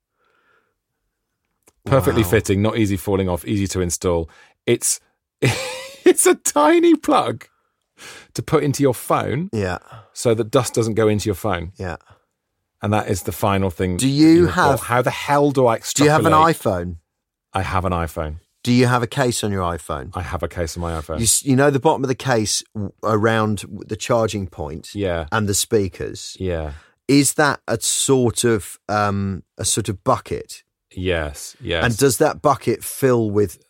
Perfectly Wow. fitting, not easy falling off, easy to install. It's it's a tiny plug to put into your phone Yeah, so that dust doesn't go into your phone. yeah. And that is the final thing. Do you have have- got. How the hell do I Do extrapolate? you have an iPhone? I have an iPhone. Do you have a case on your iPhone? I have a case on my iPhone. You, s- you know the bottom of the case w- around w- the charging point yeah. and the speakers. Yeah. Is that a sort of um, a sort of bucket? Yes. Yes. And does that bucket fill with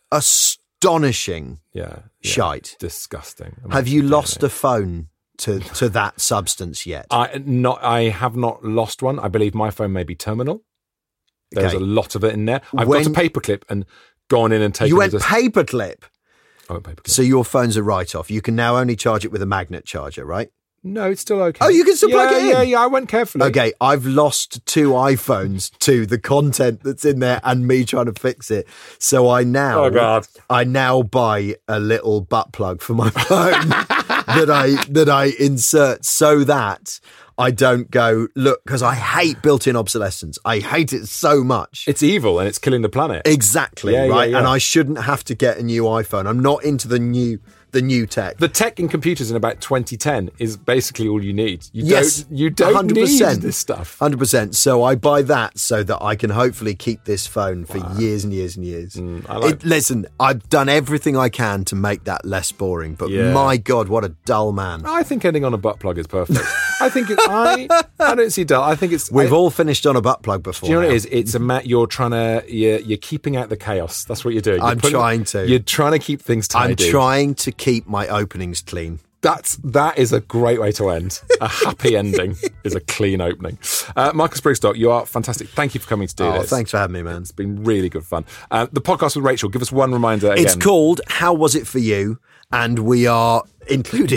astonishing yeah, yeah. shite? Disgusting. Have you Amazing, lost isn't it? a phone to to that substance yet? I not. I have not lost one. I believe my phone may be terminal. There's Okay. a lot of it in there. I've When- got a paperclip and gone in and taken. You went the dis- paperclip. I went paperclip. So your phone's a write-off. You can now only charge it with a magnet charger, right? No, it's still okay. Oh, you can still yeah, plug it in? Yeah, yeah. I went carefully. Okay, I've lost two iPhones to the content that's in there and me trying to fix it. So I now, Oh, God. I now buy a little butt plug for my phone that I that I insert so that I don't go look because I hate built-in obsolescence. I hate it so much. It's evil and it's killing the planet. Exactly, Yeah, yeah, right? yeah. And I shouldn't have to get a new iPhone. I'm not into the new the new tech. The tech in computers in about twenty ten is basically all you need. You Yes, don't. You don't one hundred percent. need this stuff. one hundred percent. So I buy that so that I can hopefully keep this phone for years and years and years. Mm, I like- it, listen, I've done everything I can to make that less boring, but Yeah. my God, what a dull man. I think ending on a butt plug is perfect. I think it, I. I don't see dull. I think it's. We've I, all finished on a butt plug before. Do you know what now. it is? It's a mat. You're trying to. You're, you're keeping out the chaos. That's what you're doing. You're I'm trying to. You're trying to keep things I'm tidy. trying to keep my openings clean. That's that is a great way to end. A happy ending is a clean opening. Uh, Marcus Brigstock, you are fantastic. Thank you for coming to do Oh, this. thanks for having me, man. It's been really good fun. Uh, the podcast with Rachel. Give us one reminder again. It's called How Was It For You? And we are including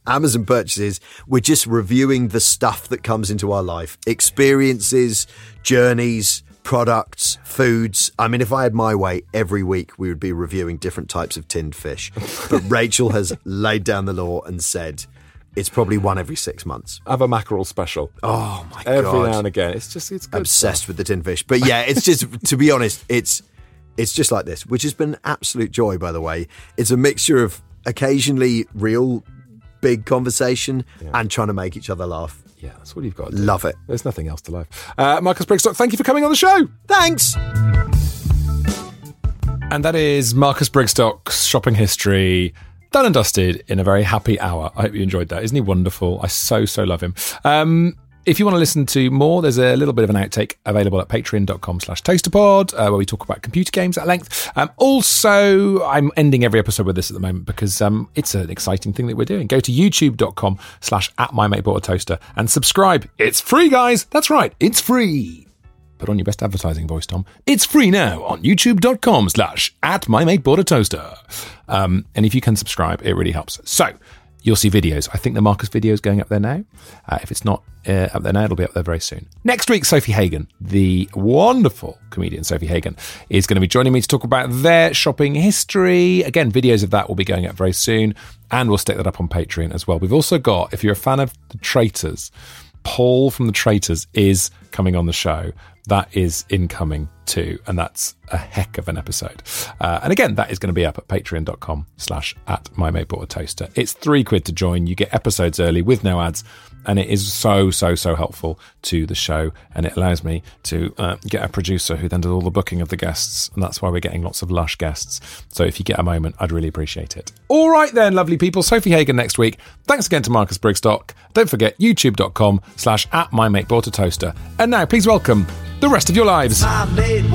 Amazon purchases, we're just reviewing the stuff that comes into our life. Experiences, journeys, products, foods. I mean, if I had my way, every week we would be reviewing different types of tinned fish. But Rachel has laid down the law and said it's probably one every six months. I have a mackerel special. Oh, my Every God. now and again. It's just, it's good Obsessed stuff. with the tinned fish. But yeah, it's just, to be honest, it's it's just like this, which has been absolute joy, by the way. It's a mixture of occasionally real big conversation Yeah. and trying to make each other laugh. Yeah, that's what you've got to do. Love it. There's nothing else to life. Uh, Marcus Brigstock, thank you for coming on the show. Thanks. And that is Marcus Brigstock's shopping history, done and dusted in a very happy hour. I hope you enjoyed that. Isn't he wonderful? I so, so love him. Um, if you want to listen to more, there's a little bit of an outtake available at patreon.com slash toasterpod, uh, where we talk about computer games at length. Um, also, I'm ending every episode with this at the moment because um, it's an exciting thing that we're doing. Go to youtube.com slash at my mate bought a toaster and subscribe. It's free, guys. That's right. It's free. Put on your best advertising voice, Tom. It's free now on youtube.com slash at my mate bought a toaster. Um, and if you can subscribe, it really helps. So you'll see videos. I think the Marcus video is going up there now. Uh, if it's not uh, up there now, it'll be up there very soon. Next week, Sophie Hagen, the wonderful comedian Sophie Hagen, is going to be joining me to talk about their shopping history. Again, videos of that will be going up very soon, and we'll stick that up on Patreon as well. We've also got, if you're a fan of The Traitors, Paul from The Traitors is coming on the show. That is incoming too, and that's a heck of an episode. Uh, and again, that is going to be up at patreon.com slash at my mate bought a toaster. It's three quid to join. You get episodes early with no ads, and it is so, so, so helpful to the show, and it allows me to uh, get a producer who then does all the booking of the guests, and that's why we're getting lots of lush guests. So if you get a moment, I'd really appreciate it. All right then, lovely people. Sophie Hagen next week. Thanks again to Marcus Brigstock. Don't forget youtube.com slash at my mate bought a toaster. And now, please welcome the rest of your lives. My mate